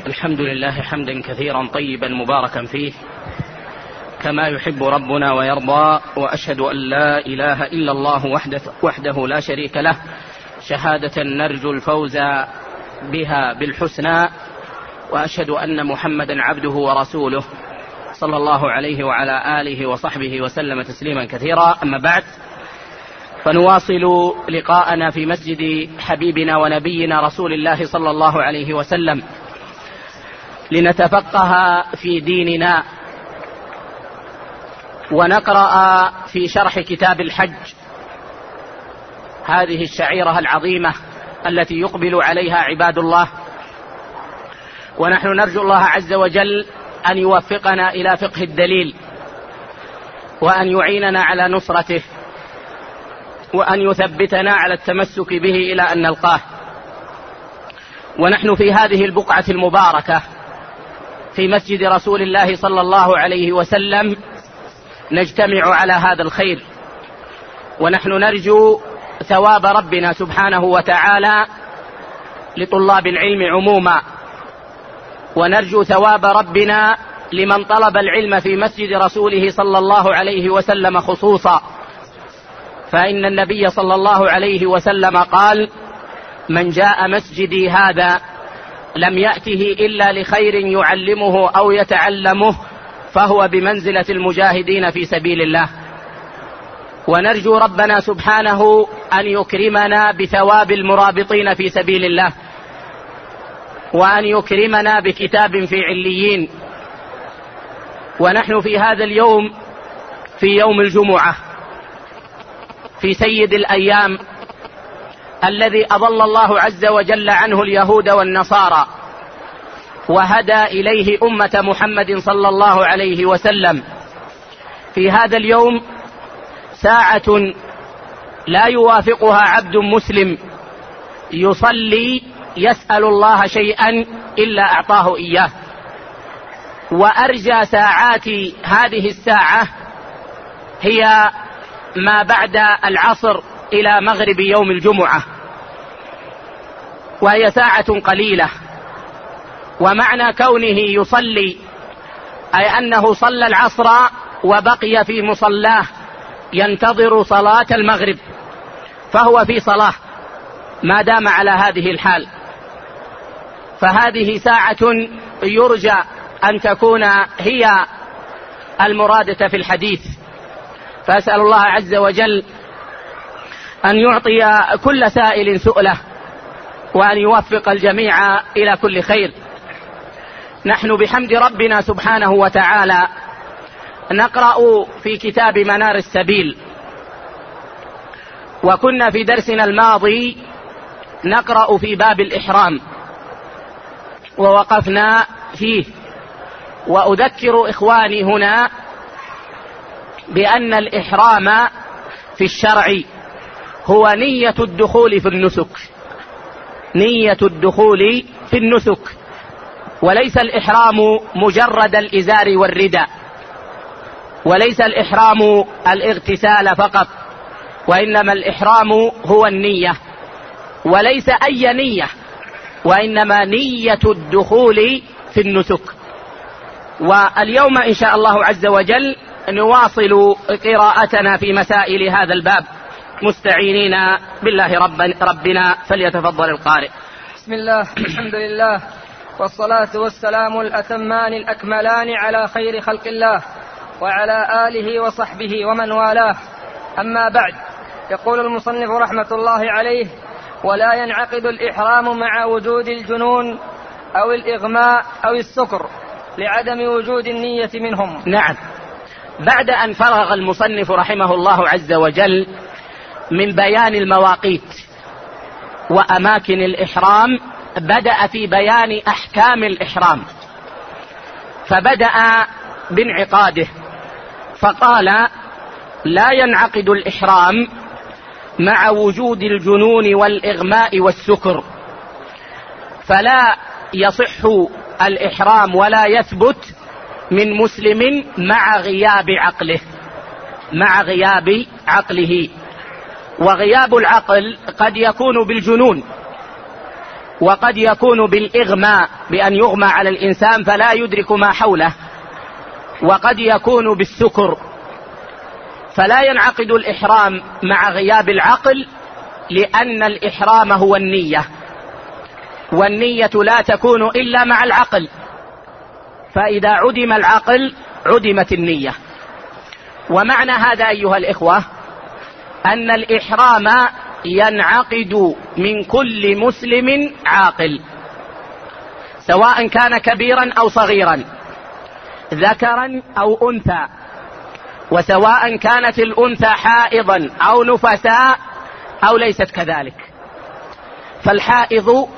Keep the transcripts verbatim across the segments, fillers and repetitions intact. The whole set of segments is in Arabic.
الحمد لله حمدا كثيرا طيبا مباركا فيه كما يحب ربنا ويرضى، وأشهد أن لا إله إلا الله وحده, وحده لا شريك له، شهادة نرجو الفوز بها بالحسنى، وأشهد أن محمدا عبده ورسوله صلى الله عليه وعلى آله وصحبه وسلم تسليما كثيرا. أما بعد، فنواصل لقاءنا في مسجد حبيبنا ونبينا رسول الله صلى الله عليه وسلم لنتفقه في ديننا ونقرأ في شرح كتاب الحج، هذه الشعيرة العظيمة التي يقبل عليها عباد الله، ونحن نرجو الله عز وجل أن يوفقنا إلى فقه الدليل، وأن يعيننا على نصرته، وأن يثبتنا على التمسك به إلى أن نلقاه. ونحن في هذه البقعة المباركة في مسجد رسول الله صلى الله عليه وسلم نجتمع على هذا الخير، ونحن نرجو ثواب ربنا سبحانه وتعالى لطلاب العلم عموما، ونرجو ثواب ربنا لمن طلب العلم في مسجد رسوله صلى الله عليه وسلم خصوصا، فإن النبي صلى الله عليه وسلم قال: من جاء مسجدي هذا لم يأته إلا لخير يعلمه أو يتعلمه فهو بمنزلة المجاهدين في سبيل الله. ونرجو ربنا سبحانه أن يكرمنا بثواب المرابطين في سبيل الله، وأن يكرمنا بكتاب في عليين. ونحن في هذا اليوم في يوم الجمعة، في سيد الأيام الذي أضل الله عز وجل عنه اليهود والنصارى وهدى إليه أمة محمد صلى الله عليه وسلم. في هذا اليوم ساعة لا يوافقها عبد مسلم يصلي يسأل الله شيئا إلا أعطاه إياه، وأرجى ساعات هذه الساعة هي ما بعد العصر إلى مغرب يوم الجمعة، وهي ساعة قليلة. ومعنى كونه يصلي أي أنه صلى العصر وبقي في مصلاه ينتظر صلاة المغرب، فهو في صلاة ما دام على هذه الحال. فهذه ساعة يرجى أن تكون هي المرادة في الحديث، فأسأل الله عز وجل أن يعطي كل سائل سؤله، وأن يوفق الجميع إلى كل خير. نحن بحمد ربنا سبحانه وتعالى نقرأ في كتاب منار السبيل، وكنا في درسنا الماضي نقرأ في باب الإحرام ووقفنا فيه. وأذكر إخواني هنا بأن الإحرام في الشرع هو نية الدخول في النسك، نية الدخول في النسك، وليس الإحرام مجرد الإزار والرداء، وليس الإحرام الاغتسال فقط، وإنما الإحرام هو النية، وليس أي نية، وإنما نية الدخول في النسك. واليوم إن شاء الله عز وجل نواصل قراءتنا في مسائل هذا الباب مستعينين بالله رب ربنا، فليتفضل القارئ. بسم الله، الحمد لله، والصلاة والسلام الأتمان الأكملان على خير خلق الله وعلى آله وصحبه ومن والاه. أما بعد، يقول المصنف رحمة الله عليه: ولا ينعقد الإحرام مع وجود الجنون أو الإغماء أو السكر لعدم وجود النية منهم. نعم، بعد أن فرغ المصنف رحمه الله عز وجل من بيان المواقيت وأماكن الإحرام، بدأ في بيان أحكام الإحرام، فبدأ بانعقاده، فقال: لا ينعقد الإحرام مع وجود الجنون والإغماء والسكر، فلا يصح الإحرام ولا يثبت من مسلم مع غياب عقله، مع غياب عقله. وغياب العقل قد يكون بالجنون، وقد يكون بالإغماء بأن يغمى على الإنسان فلا يدرك ما حوله، وقد يكون بالسكر، فلا ينعقد الإحرام مع غياب العقل، لأن الإحرام هو النية، والنية لا تكون إلا مع العقل، فإذا عدم العقل عدمت النية. ومعنى هذا أيها الإخوة أن الإحرام ينعقد من كل مسلم عاقل، سواء كان كبيرا أو صغيرا، ذكرا أو أنثى، وسواء كانت الأنثى حائضا أو نفساء أو ليست كذلك. فالحائض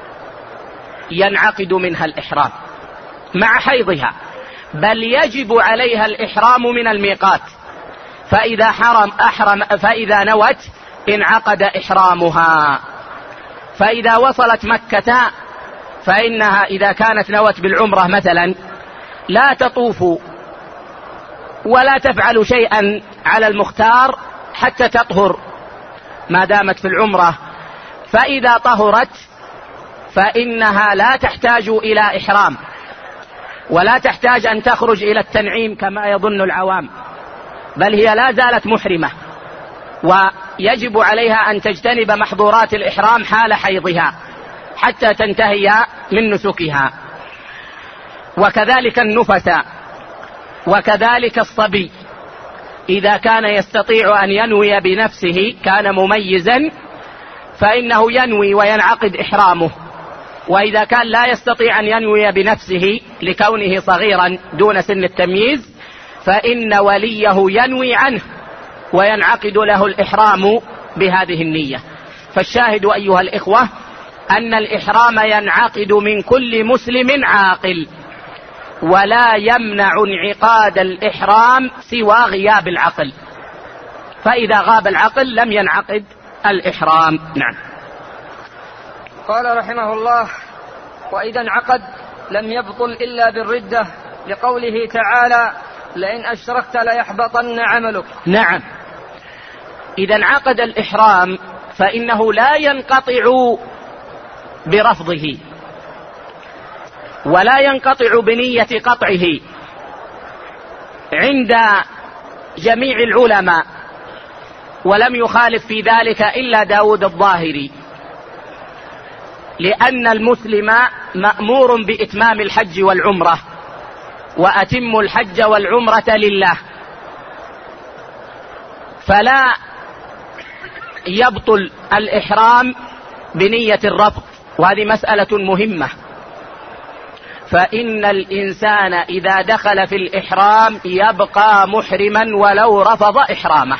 ينعقد منها الإحرام مع حيضها، بل يجب عليها الإحرام من الميقات، فإذا حرم أحرم فإذا نوت انعقد إحرامها. فإذا وصلت مكة فإنها إذا كانت نوت بالعمرة مثلا لا تطوف ولا تفعل شيئا على المختار حتى تطهر ما دامت في العمرة، فإذا طهرت فإنها لا تحتاج إلى إحرام ولا تحتاج أن تخرج إلى التنعيم كما يظن العوام، بل هي لا زالت محرمة، ويجب عليها أن تجتنب محظورات الإحرام حال حيضها حتى تنتهي من نسكها. وكذلك النفساء، وكذلك الصبي إذا كان يستطيع أن ينوي بنفسه كان مميزا فإنه ينوي وينعقد إحرامه، وإذا كان لا يستطيع أن ينوي بنفسه لكونه صغيرا دون سن التمييز فإن وليه ينوي عنه وينعقد له الإحرام بهذه النية. فالشاهد أيها الإخوة أن الإحرام ينعقد من كل مسلم عاقل، ولا يمنع انعقاد الإحرام سوى غياب العقل، فإذا غاب العقل لم ينعقد الإحرام. نعم. قال رحمه الله: وإذا انعقد لم يبطل إلا بالردة، لقوله تعالى: لئن أشركت ليحبطن عملك. نعم، إذا انعقد الإحرام فإنه لا ينقطع برفضه ولا ينقطع بنية قطعه عند جميع العلماء، ولم يخالف في ذلك إلا داود الظاهري، لأن المسلم مأمور بإتمام الحج والعمرة، وأتم الحج والعمرة لله، فلا يبطل الإحرام بنية الرفض، وهذه مسألة مهمة. فإن الإنسان إذا دخل في الإحرام يبقى محرما ولو رفض إحرامه.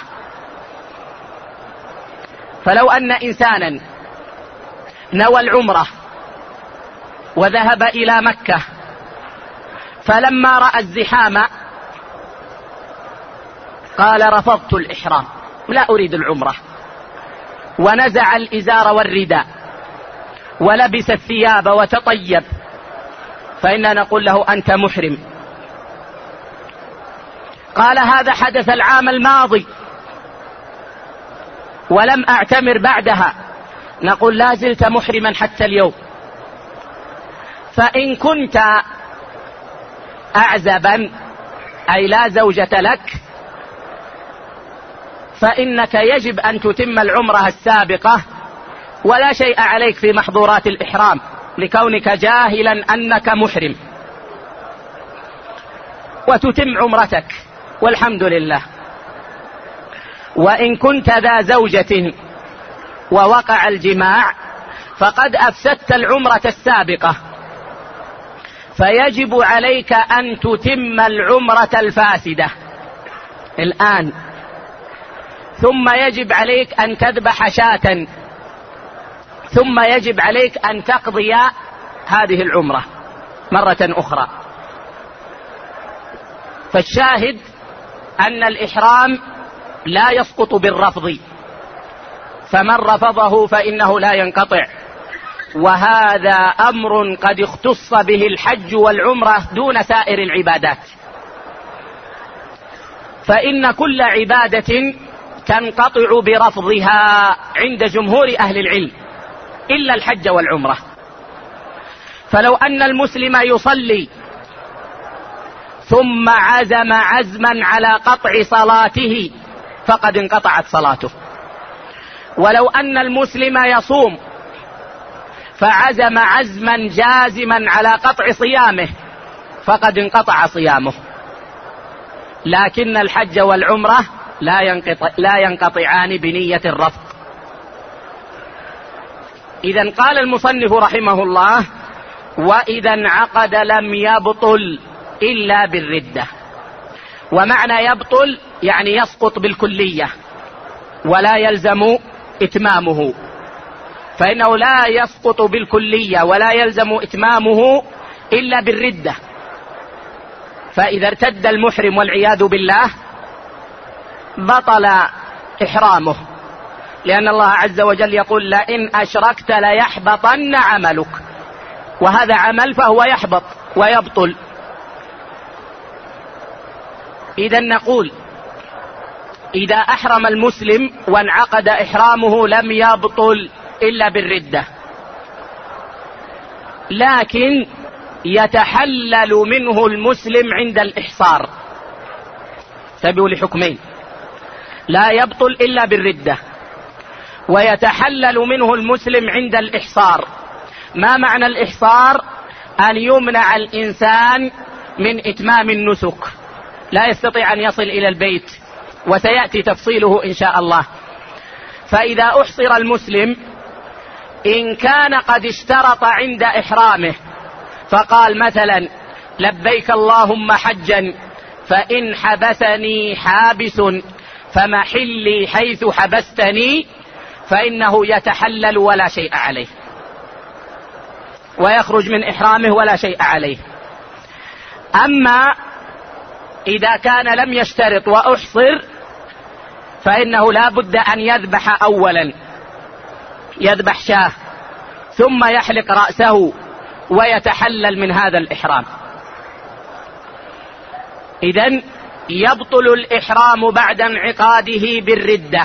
فلو أن إنسانا نوى العمرة وذهب إلى مكة فلما رأى الزحام قال: رفضت الإحرام، لا أريد العمرة، ونزع الإزار والرداء ولبس الثياب وتطيب، فإننا نقول له: أنت محرم. قال: هذا حدث العام الماضي ولم أعتمر بعدها، نقول: لا زلت محرما حتى اليوم. فإن كنت أعزبا أي لا زوجة لك فإنك يجب أن تتم العمرة السابقة، ولا شيء عليك في محظورات الإحرام لكونك جاهلا أنك محرم، وتتم عمرتك والحمد لله. وإن كنت ذا زوجة ووقع الجماع فقد أفسدت العمرة السابقة، فيجب عليك أن تتم العمرة الفاسدة الآن، ثم يجب عليك أن تذبح شاة، ثم يجب عليك أن تقضي هذه العمرة مرة أخرى. فالشاهد أن الإحرام لا يسقط بالرفض، فمن رفضه فإنه لا ينقطع، وهذا أمر قد اختص به الحج والعمرة دون سائر العبادات، فإن كل عبادة تنقطع برفضها عند جمهور أهل العلم إلا الحج والعمرة. فلو أن المسلم يصلي ثم عزم عزما على قطع صلاته فقد انقطعت صلاته. ولو أن المسلم يصوم فعزم عزما جازما على قطع صيامه فقد انقطع صيامه. لكن الحج والعمرة لا ينقطع لا ينقطعان بنية الرفض. إذن قال المصنف رحمه الله: وإذا انعقد لم يبطل إلا بالردة. ومعنى يبطل يعني يسقط بالكلية ولا يلزم إتمامه، فإنه لا يسقط بالكلية ولا يلزم إتمامه إلا بالردة. فإذا ارتد المحرم والعياذ بالله بطل إحرامه، لأن الله عز وجل يقول: لئن أشركت ليحبطن عملك، وهذا عمل فهو يحبط ويبطل. إذا نقول: إذا أحرم المسلم وانعقد إحرامه لم يبطل إلا بالردة، لكن يتحلل منه المسلم عند الإحصار. تبعوا لحكمين: لا يبطل إلا بالردة، ويتحلل منه المسلم عند الإحصار. ما معنى الإحصار؟ أن يمنع الإنسان من إتمام النسك، لا يستطيع أن يصل إلى البيت، وسيأتي تفصيله إن شاء الله. فإذا أحصر المسلم إن كان قد اشترط عند إحرامه فقال مثلا: لبيك اللهم حجا فإن حبسني حابس فمحلي حيث حبستني، فإنه يتحلل ولا شيء عليه، ويخرج من إحرامه ولا شيء عليه. أما إذا كان لم يشترط وأحصر فإنه لا بد أن يذبح أولا، يذبح شاه ثم يحلق رأسه ويتحلل من هذا الإحرام. إذن يبطل الإحرام بعد انعقاده بالردة،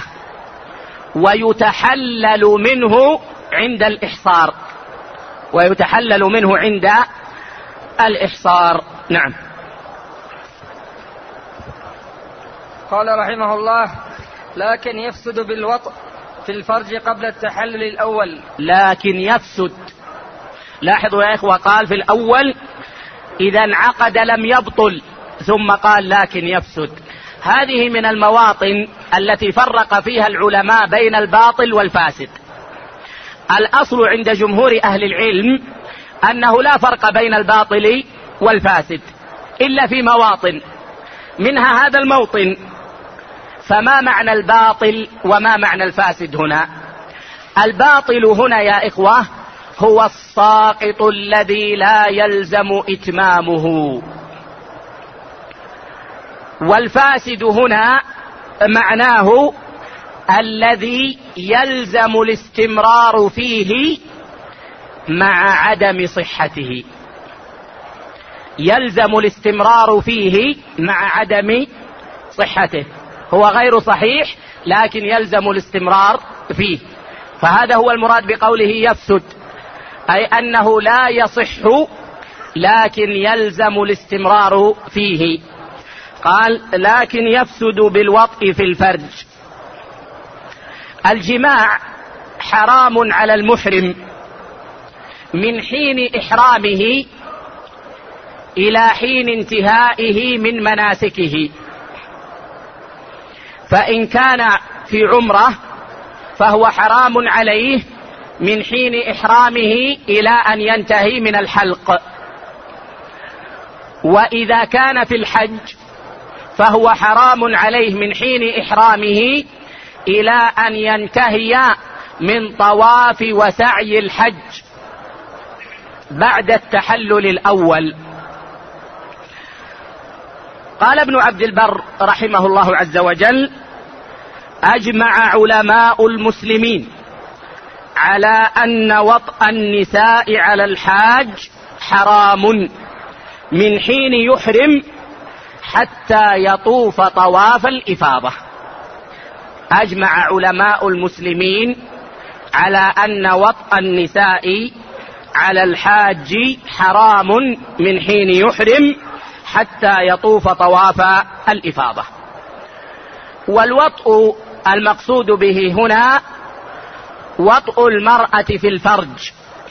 ويتحلل منه عند الإحصار، ويتحلل منه عند الإحصار. نعم. قال رحمه الله: لكن يفسد بالوطء في الفرج قبل التحلل الأول. لكن يفسد، لاحظوا يا إخوة، قال في الأول إذا انعقد لم يبطل، ثم قال لكن يفسد. هذه من المواطن التي فرق فيها العلماء بين الباطل والفاسد. الأصل عند جمهور أهل العلم أنه لا فرق بين الباطل والفاسد إلا في مواطن، منها هذا الموطن. فما معنى الباطل وما معنى الفاسد هنا؟ الباطل هنا يا إخوة هو الساقط الذي لا يلزم إتمامه، والفاسد هنا معناه الذي يلزم الاستمرار فيه مع عدم صحته، يلزم الاستمرار فيه مع عدم صحته. هو غير صحيح لكن يلزم الاستمرار فيه، فهذا هو المراد بقوله يفسد، أي أنه لا يصح لكن يلزم الاستمرار فيه. قال لكن يفسد بالوطء في الفرج. الجماع حرام على المحرم من حين إحرامه إلى حين انتهائه من مناسكه، فإن كان في عمرة فهو حرام عليه من حين إحرامه إلى أن ينتهي من الحلق، وإذا كان في الحج فهو حرام عليه من حين إحرامه إلى أن ينتهي من طواف وسعي الحج بعد التحلل الأول. قال ابن عبد البر رحمه الله عز وجل: أجمع علماء المسلمين على أن وطأ النساء على الحاج حرام من حين يحرم حتى يطوف طواف الإفاضة. أجمع علماء المسلمين على أن وطأ النساء على الحاج حرام من حين يحرم حتى يطوف طواف الإفاضة. والوطء المقصود به هنا وطء المرأة في الفرج.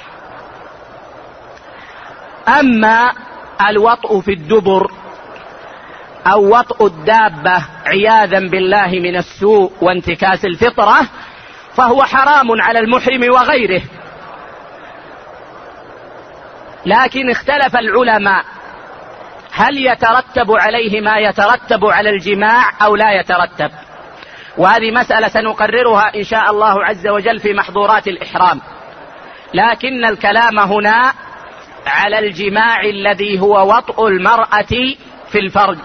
أما الوطء في الدبر أو وطء الدابة عياذا بالله من السوء وانتكاس الفطرة فهو حرام على المحرم وغيره، لكن اختلف العلماء هل يترتب عليه ما يترتب على الجماع أو لا يترتب، وهذه مسألة سنقررها إن شاء الله عز وجل في محظورات الإحرام، لكن الكلام هنا على الجماع الذي هو وطء المرأة في الفرج.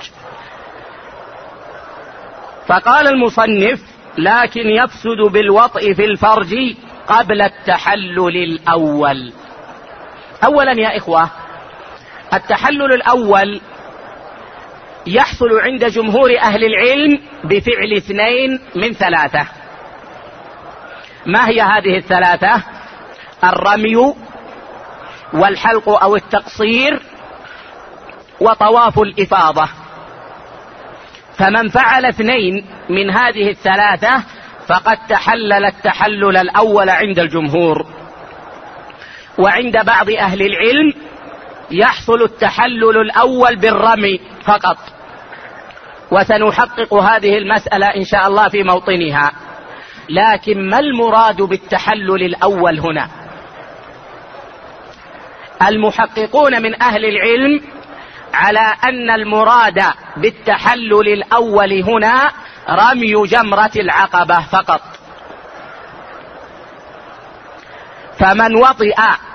فقال المصنف: لكن يفسد بالوطء في الفرج قبل التحلل الأول. أولا يا إخوة، التحلل الأول يحصل عند جمهور أهل العلم بفعل اثنين من ثلاثة. ما هي هذه الثلاثة؟ الرمي والحلق أو التقصير وطواف الإفاضة. فمن فعل اثنين من هذه الثلاثة فقد تحلل التحلل الأول عند الجمهور. وعند بعض أهل العلم يحصل التحلل الأول بالرمي فقط، وسنحقق هذه المسألة إن شاء الله في موطنها. لكن ما المراد بالتحلل الأول هنا؟ المحققون من أهل العلم على أن المراد بالتحلل الأول هنا رمي جمرة العقبة فقط. فمن وطئ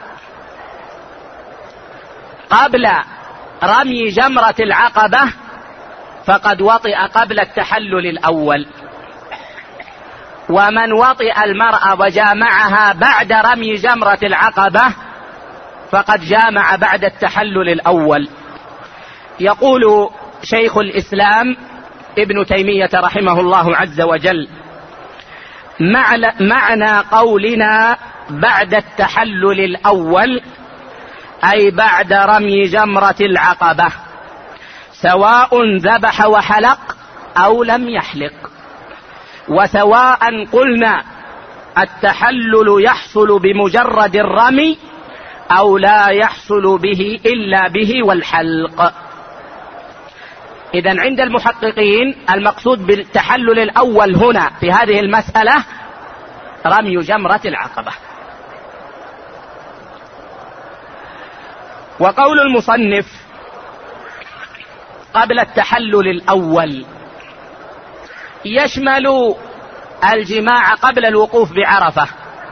قبل رمي جمرة العقبة فقد وطئ قبل التحلل الأول، ومن وطئ المرأة وجامعها بعد رمي جمرة العقبة فقد جامع بعد التحلل الأول. يقول شيخ الإسلام ابن تيمية رحمه الله عز وجل: معنى قولنا بعد التحلل الأول أي بعد رمي جمرة العقبة، سواء ذبح وحلق أو لم يحلق، وسواء قلنا التحلل يحصل بمجرد الرمي أو لا يحصل به إلا به والحلق. إذن عند المحققين المقصود بالتحلل الأول هنا في هذه المسألة رمي جمرة العقبة. وقول المصنف قبل التحلل الأول يشمل الجماع قبل الوقوف بعرفة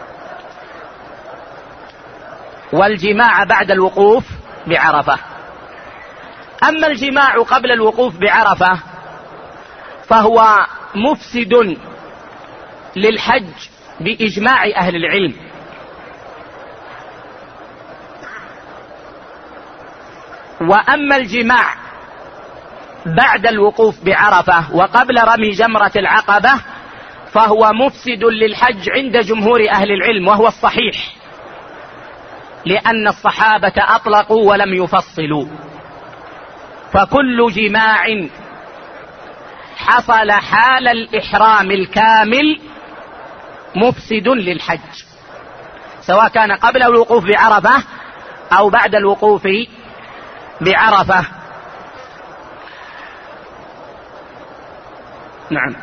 والجماع بعد الوقوف بعرفة. أما الجماع قبل الوقوف بعرفة فهو مفسد للحج بإجماع أهل العلم، وأما الجماع بعد الوقوف بعرفة وقبل رمي جمرة العقبة فهو مفسد للحج عند جمهور أهل العلم، وهو الصحيح، لأن الصحابة أطلقوا ولم يفصلوا. فكل جماع حصل حال الإحرام الكامل مفسد للحج، سواء كان قبل الوقوف بعرفة أو بعد الوقوف بعرفة. نعم.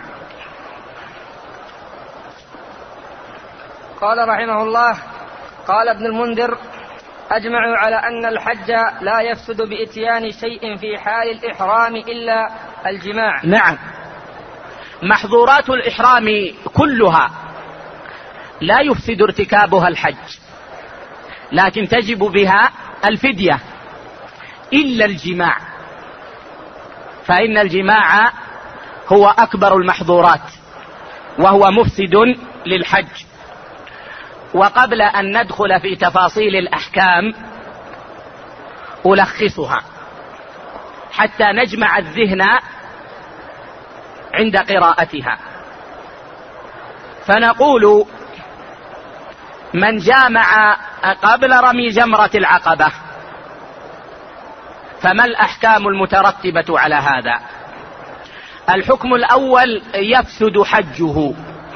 قال رحمه الله: قال ابن المنذر: أجمعوا على أن الحج لا يفسد بإتيان شيء في حال الإحرام إلا الجماع. نعم، محظورات الإحرام كلها لا يفسد ارتكابها الحج، لكن تجب بها الفدية إلا الجماع، فإن الجماع هو أكبر المحظورات وهو مفسد للحج. وقبل أن ندخل في تفاصيل الأحكام ألخصها حتى نجمع الذهن عند قراءتها. فنقول: من جامع قبل رمي جمرة العقبة، فما الأحكام المترتبة على هذا؟ الحكم الأول: يفسد حجه.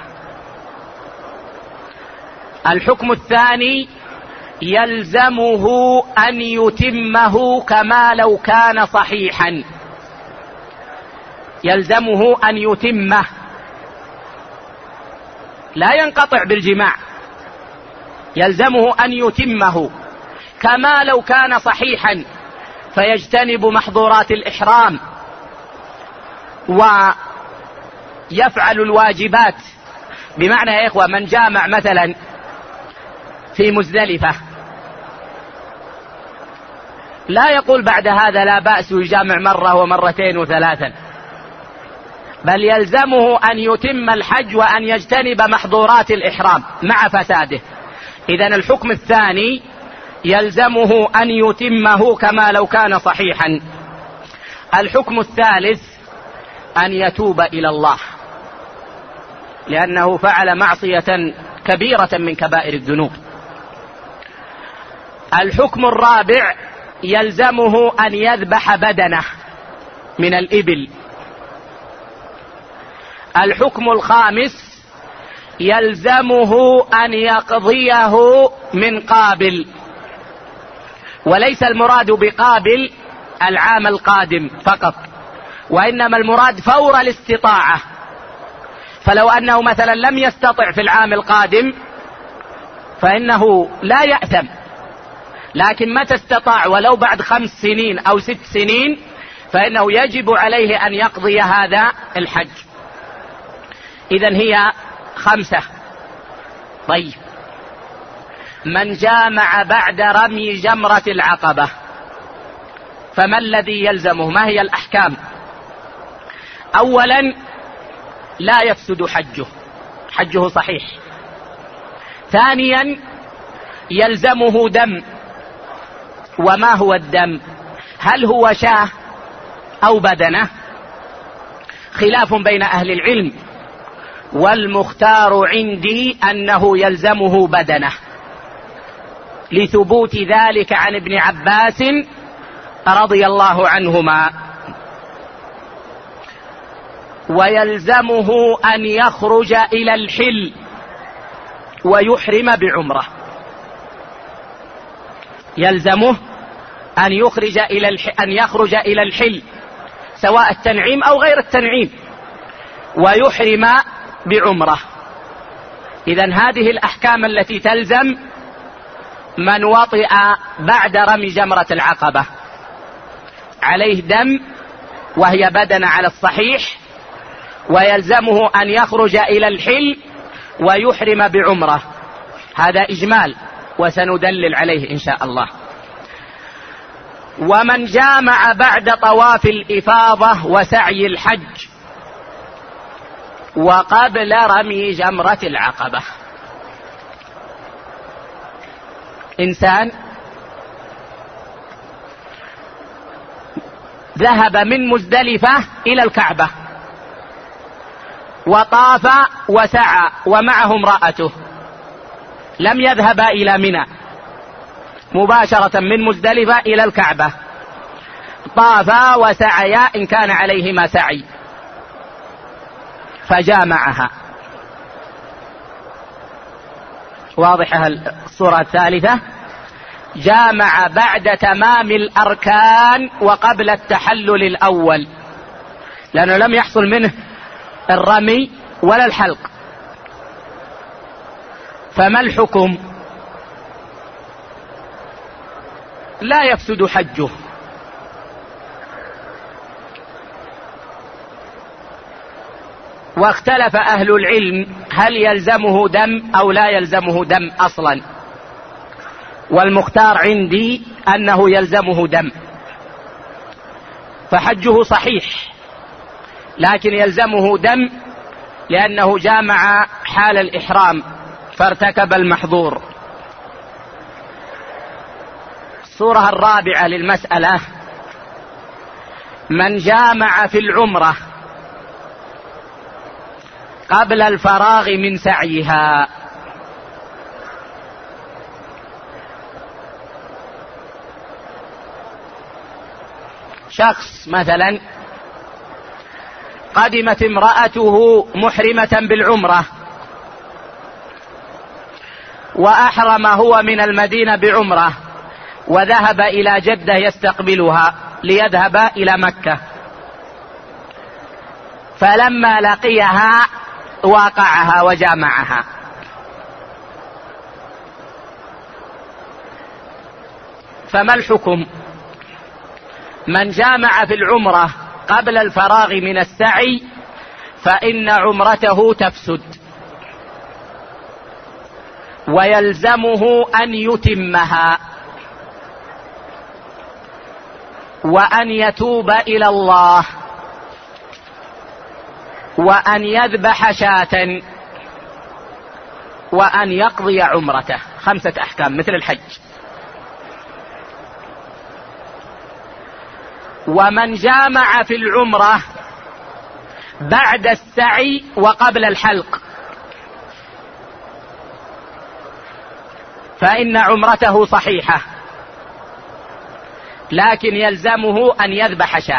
الحكم الثاني: يلزمه أن يتمه كما لو كان صحيحا، يلزمه أن يتمه، لا ينقطع بالجماع، يلزمه أن يتمه كما لو كان صحيحا، فيجتنب محظورات الإحرام ويفعل الواجبات. بمعنى يا إخوة، من جامع مثلا في مزدلفة لا يقول بعد هذا لا بأس يجامع مرة ومرتين وثلاثا، بل يلزمه أن يتم الحج وأن يجتنب محظورات الإحرام مع فساده. إذن الحكم الثاني: يلزمه أن يتمه كما لو كان صحيحا. الحكم الثالث: أن يتوب إلى الله، لأنه فعل معصية كبيرة من كبائر الذنوب. الحكم الرابع: يلزمه أن يذبح بدنه من الإبل. الحكم الخامس: يلزمه أن يقضيه من قابل، وليس المراد بقابل العام القادم فقط، وإنما المراد فور الاستطاعة. فلو أنه مثلا لم يستطع في العام القادم فإنه لا يأثم، لكن متى استطاع ولو بعد خمس سنين أو ست سنين فإنه يجب عليه أن يقضي هذا الحج. إذن هي خمسة. طيب، من جامع بعد رمي جمرة العقبة فما الذي يلزمه؟ ما هي الأحكام؟ أولا: لا يفسد حجه، حجه صحيح. ثانيا: يلزمه دم. وما هو الدم؟ هل هو شاة أو بدنة؟ خلاف بين أهل العلم، والمختار عندي أنه يلزمه بدنه، لثبوت ذلك عن ابن عباس رضي الله عنهما. ويلزمه أن يخرج إلى الحل ويحرم بعمرة، يلزمه أن يخرج إلى الح... أن يخرج إلى الحل سواء التنعيم أو غير التنعيم ويحرم بعمرة. إذن هذه الأحكام التي تلزم من وطئ بعد رمي جمرة العقبة: عليه دم وهي بدنة على الصحيح، ويلزمه أن يخرج إلى الحل ويحرم بعمرة. هذا إجمال وسندلل عليه إن شاء الله. ومن جامع بعد طواف الإفاضة وسعي الحج وقبل رمي جمرة العقبة: إنسان ذهب من مزدلفة إلى الكعبة وطاف وسعى ومعه امرأته، لم يذهب إلى منى، مباشرة من مزدلفة إلى الكعبة، طافا وسعيا إن كان عليهما سعي، فجامعها. واضحة الصورة الثالثة: جامع بعد تمام الأركان وقبل التحلل الأول، لأنه لم يحصل منه الرمي ولا الحلق. فما الحكم؟ لا يفسد حجه. واختلف أهل العلم هل يلزمه دم أو لا يلزمه دم أصلا، والمختار عندي أنه يلزمه دم، فحجه صحيح لكن يلزمه دم لأنه جامع حال الإحرام فارتكب المحظور. الصورة الرابعة للمسألة: من جامع في العمرة قبل الفراغ من سعيها. شخص مثلا قدمت امرأته محرمة بالعمرة وأحرم هو من المدينة بعمرة وذهب إلى جدة يستقبلها ليذهب إلى مكة، فلما لقيها واقعها وجامعها، فما الحكم؟ من جامع في العمرة قبل الفراغ من السعي فإن عمرته تفسد ويلزمه أن يتمها وأن يتوب إلى الله وأن يذبح شاة وأن يقضي عمرته. خمسة أحكام مثل الحج. ومن جامع في العمرة بعد السعي وقبل الحلق فإن عمرته صحيحة، لكن يلزمه أن يذبح شاة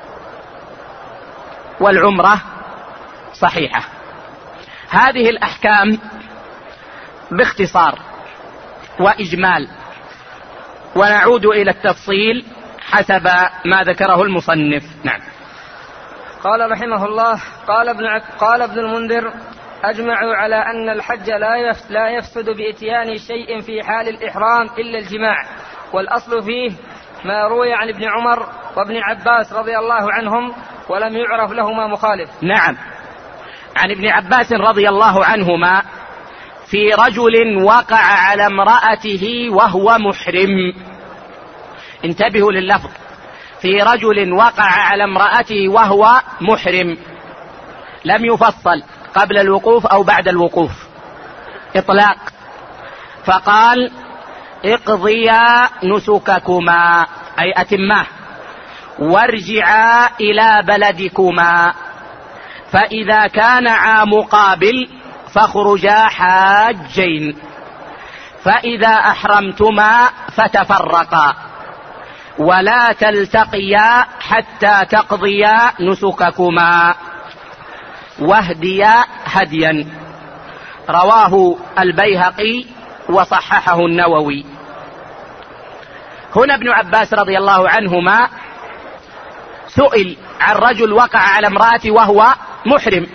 والعمرة صحيحة. هذه الأحكام باختصار وإجمال، ونعود إلى التفصيل حسب ما ذكره المصنف. نعم. قال رحمه الله: قال ابن عب... قال ابن المنذر: أجمعوا على أن الحج لا يف... لا يفسد بإتيان شيء في حال الإحرام إلا الجماع، والأصل فيه ما روي عن ابن عمر وابن عباس رضي الله عنهم ولم يعرف لهما مخالف. نعم، عن ابن عباس رضي الله عنهما في رجل وقع على امرأته وهو محرم. انتبهوا لللفظ، في رجل وقع على امرأته وهو محرم، لم يفصل قبل الوقوف أو بعد الوقوف، إطلاق. فقال: اقضيا نسككما، أي أتماه، وارجعا إلى بلدكما، فإذا كان عام قابل فاخرجا حاجين، فإذا أحرمتما فتفرقا ولا تلتقيا حتى تقضيا نسككما واهديا هديا. رواه البيهقي وصححه النووي. هنا ابن عباس رضي الله عنهما سئل عن رجل وقع على امرأته وهو محرم،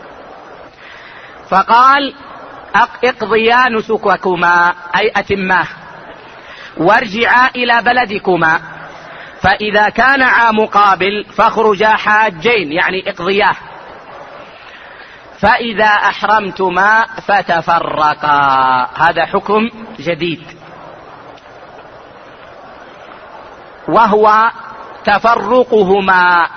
فقال: اقضيا نسككما، أي أتماه، وارجعا إلى بلدكما، فإذا كان عام قابل فاخرجا حاجين، يعني اقضياه، فإذا أحرمتما فتفرقا. هذا حكم جديد، وهو تفرقهما،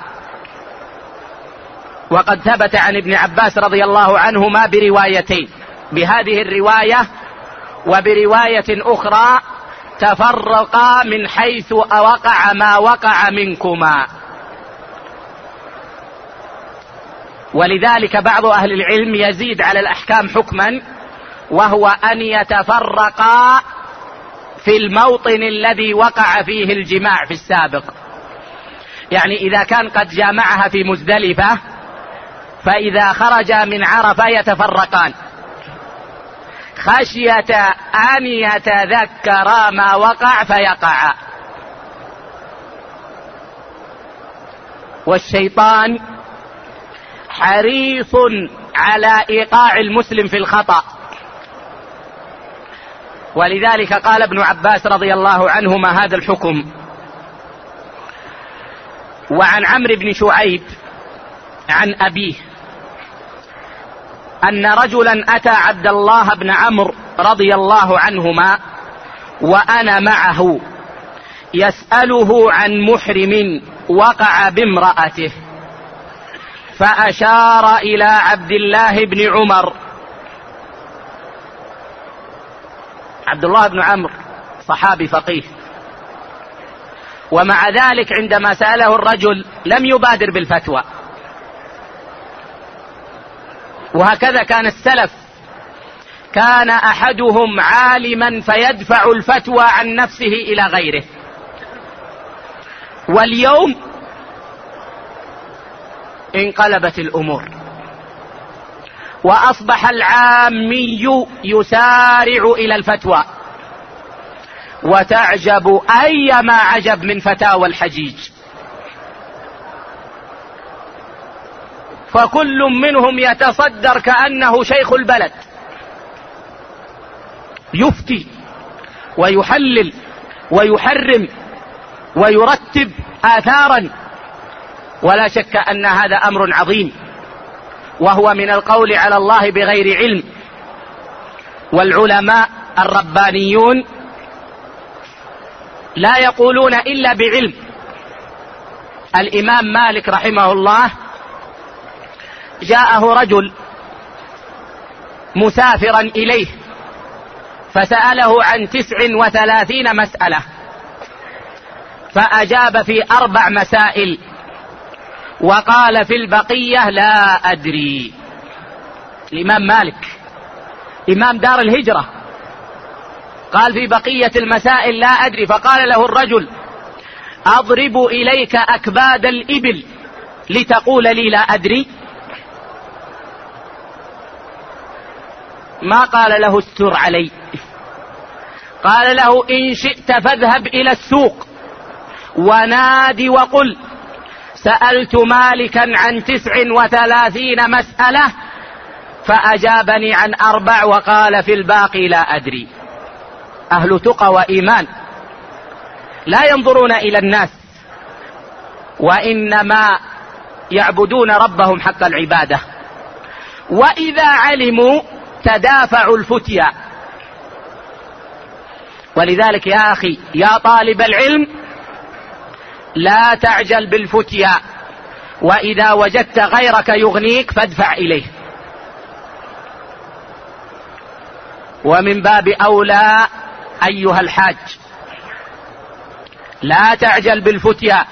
وقد ثبت عن ابن عباس رضي الله عنهما بروايتين، بهذه الرواية وبرواية أخرى: تفرقا من حيث وقع ما وقع منكما. ولذلك بعض أهل العلم يزيد على الأحكام حكما، وهو أن يتفرقا في الموطن الذي وقع فيه الجماع في السابق. يعني إذا كان قد جامعها في مزدلفة، فإذا خرج من عرفة يتفرقان خشية أن يتذكر ما وقع فيقع. والشيطان حريص على إيقاع المسلم في الخطأ، ولذلك قال ابن عباس رضي الله عنهما هذا الحكم. وعن عمرو بن شعيب عن أبيه أن رجلا أتى عبد الله بن عمرو رضي الله عنهما وأنا معه يسأله عن محرم وقع بامرأته، فأشار إلى عبد الله بن عمر. عبد الله بن عمرو صحابي فقيه، ومع ذلك عندما سأله الرجل لم يبادر بالفتوى. وهكذا كان السلف، كان أحدهم عالما فيدفع الفتوى عن نفسه إلى غيره، واليوم انقلبت الأمور، وأصبح العامي يسارع إلى الفتوى، وتعجب أيما عجب من فتاوى الحجيج، فكل منهم يتصدر كأنه شيخ البلد، يفتي ويحلل ويحرم ويرتب آثارا، ولا شك أن هذا أمر عظيم، وهو من القول على الله بغير علم. والعلماء الربانيون لا يقولون إلا بعلم. الإمام مالك رحمه الله جاءه رجل مسافرا إليه فسأله عن تسع وثلاثين مسألة، فأجاب في أربع مسائل، وقال في البقية لا أدري. الإمام مالك إمام دار الهجرة قال في بقية المسائل لا أدري، فقال له الرجل أضرب إليك أكباد الإبل لتقول لي لا أدري؟ ما قال له استر علي، قال له إن شئت فاذهب إلى السوق ونادي وقل سألت مالكا عن تسع وثلاثين مسألة فأجابني عن أربع وقال في الباقي لا أدري. أهل تقى وإيمان لا ينظرون إلى الناس، وإنما يعبدون ربهم حق العبادة، وإذا علموا تدافعوا الفتيا. ولذلك يا أخي يا طالب العلم لا تعجل بالفتيا، وإذا وجدت غيرك يغنيك فادفع إليه. ومن باب أولى أيها الحاج لا تعجل بالفتيا،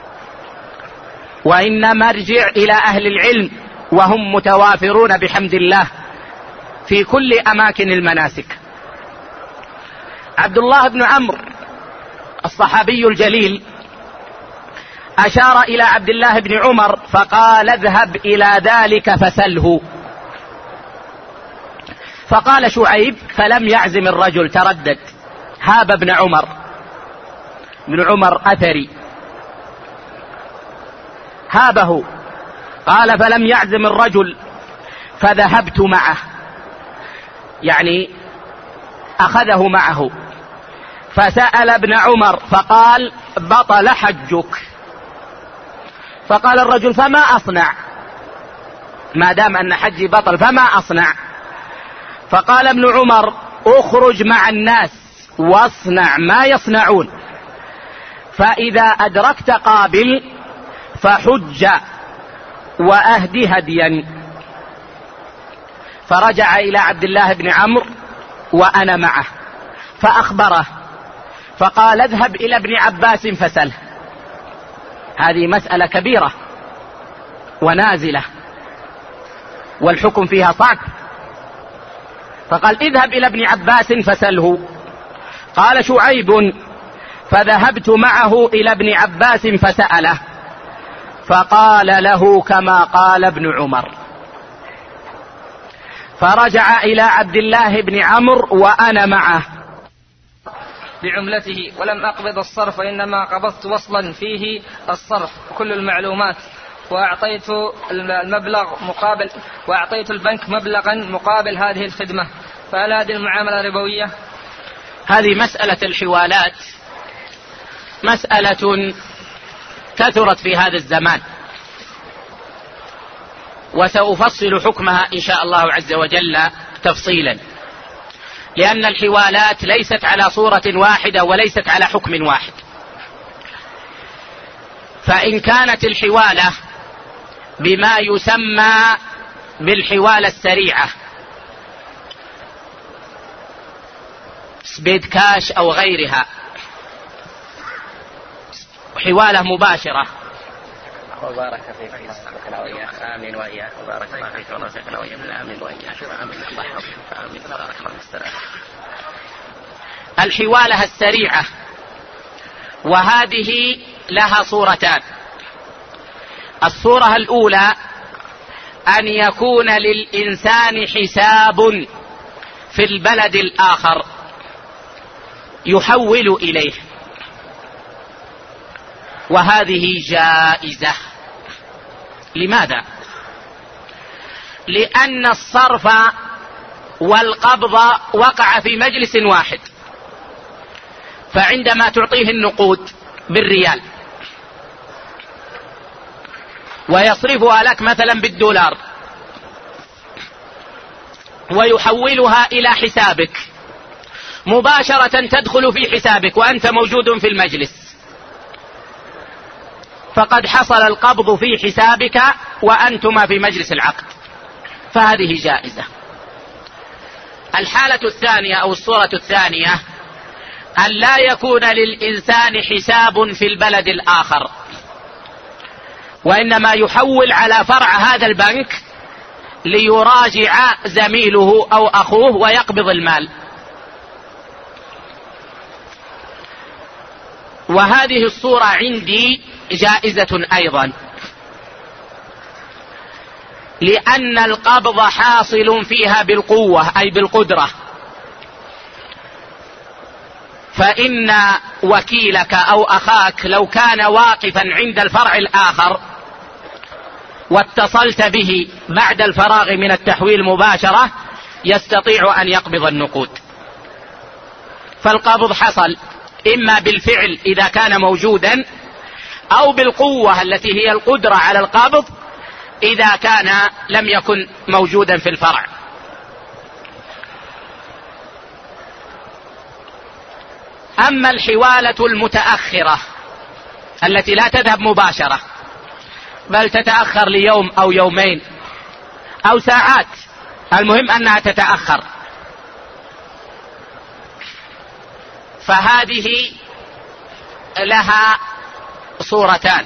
وإنما ارجع إلى أهل العلم وهم متوافرون بحمد الله في كل أماكن المناسك. عبد الله بن عمرو الصحابي الجليل أشار إلى عبد الله بن عمر فقال اذهب إلى ذلك فسله، فقال شعيب فلم يعزم الرجل، تردد، هاب ابن عمر. ابن عمر أثري، هابه، قال فلم يعزم الرجل فذهبت معه، يعني أخذه معه، فسأل ابن عمر فقال بطل حجك. فقال الرجل فما أصنع ما دام أن حجي بطل، فما أصنع؟ فقال ابن عمر اخرج مع الناس واصنع ما يصنعون، فإذا أدركت قابل فحج وأهد هديا. فرجع إلى عبد الله بن عمرو وأنا معه فأخبره، فقال اذهب إلى ابن عباس فسله. هذه مسألة كبيرة ونازلة والحكم فيها صعب، فقال اذهب إلى ابن عباس فسله. قال شعيب فذهبت معه إلى ابن عباس فسأله، فقال له كما قال ابن عمر. فرجع إلى عبد الله بن عمرو وأنا معه بعملته ولم أقبض الصرف، وإنما قبضت وصلا فيه الصرف كل المعلومات، وأعطيت المبلغ مقابل وأعطيت البنك مبلغا مقابل هذه الخدمة، فهل هذه المعاملة ربوية؟ هذه مسألة الحوالات مسألة كثرت في هذا الزمان، وسأفصل حكمها إن شاء الله عز وجل تفصيلا، لأن الحوالات ليست على صورة واحدة وليست على حكم واحد. فإن كانت الحوالة بما يسمى بالحوالة السريعة، سبيد كاش أو غيرها، حوالة مباشرة، وبارك فيك ورزقنا وإياك، آمين وإياك، وبارك الله فيك ورزقنا وإياك، آمين وإياك، آمين الله يحفظك، آمين بارك الله فيك. الحوالة السريعة، وهذه لها صورتان. الصورة الأولى أن يكون للإنسان حساب في البلد الآخر يحول إليه، وهذه جائزة. لماذا؟ لأن الصرف والقبض وقع في مجلس واحد، فعندما تعطيه النقود بالريال ويصرفها لك مثلا بالدولار ويحولها إلى حسابك مباشرة، تدخل في حسابك وأنت موجود في المجلس، فقد حصل القبض في حسابك وأنتما في مجلس العقد، فهذه جائزة. الحالة الثانية أو الصورة الثانية أن لا يكون للإنسان حساب في البلد الآخر، وإنما يحول على فرع هذا البنك ليراجع زميله أو أخوه ويقبض المال. وهذه الصورة عندي جائزة أيضا، لأن القبض حاصل فيها بالقوة أي بالقدرة، فإن وكيلك أو أخاك لو كان واقفا عند الفرع الآخر واتصلت به بعد الفراغ من التحويل مباشرة يستطيع أن يقبض النقود. فالقبض حصل إما بالفعل إذا كان موجودا، أو بالقوة التي هي القدرة على القبض إذا كان لم يكن موجودا في الفرع. أما الحوالة المتأخرة التي لا تذهب مباشرة بل تتأخر ليوم أو يومين أو ساعات، المهم أنها تتأخر، فهذه لها صورتان.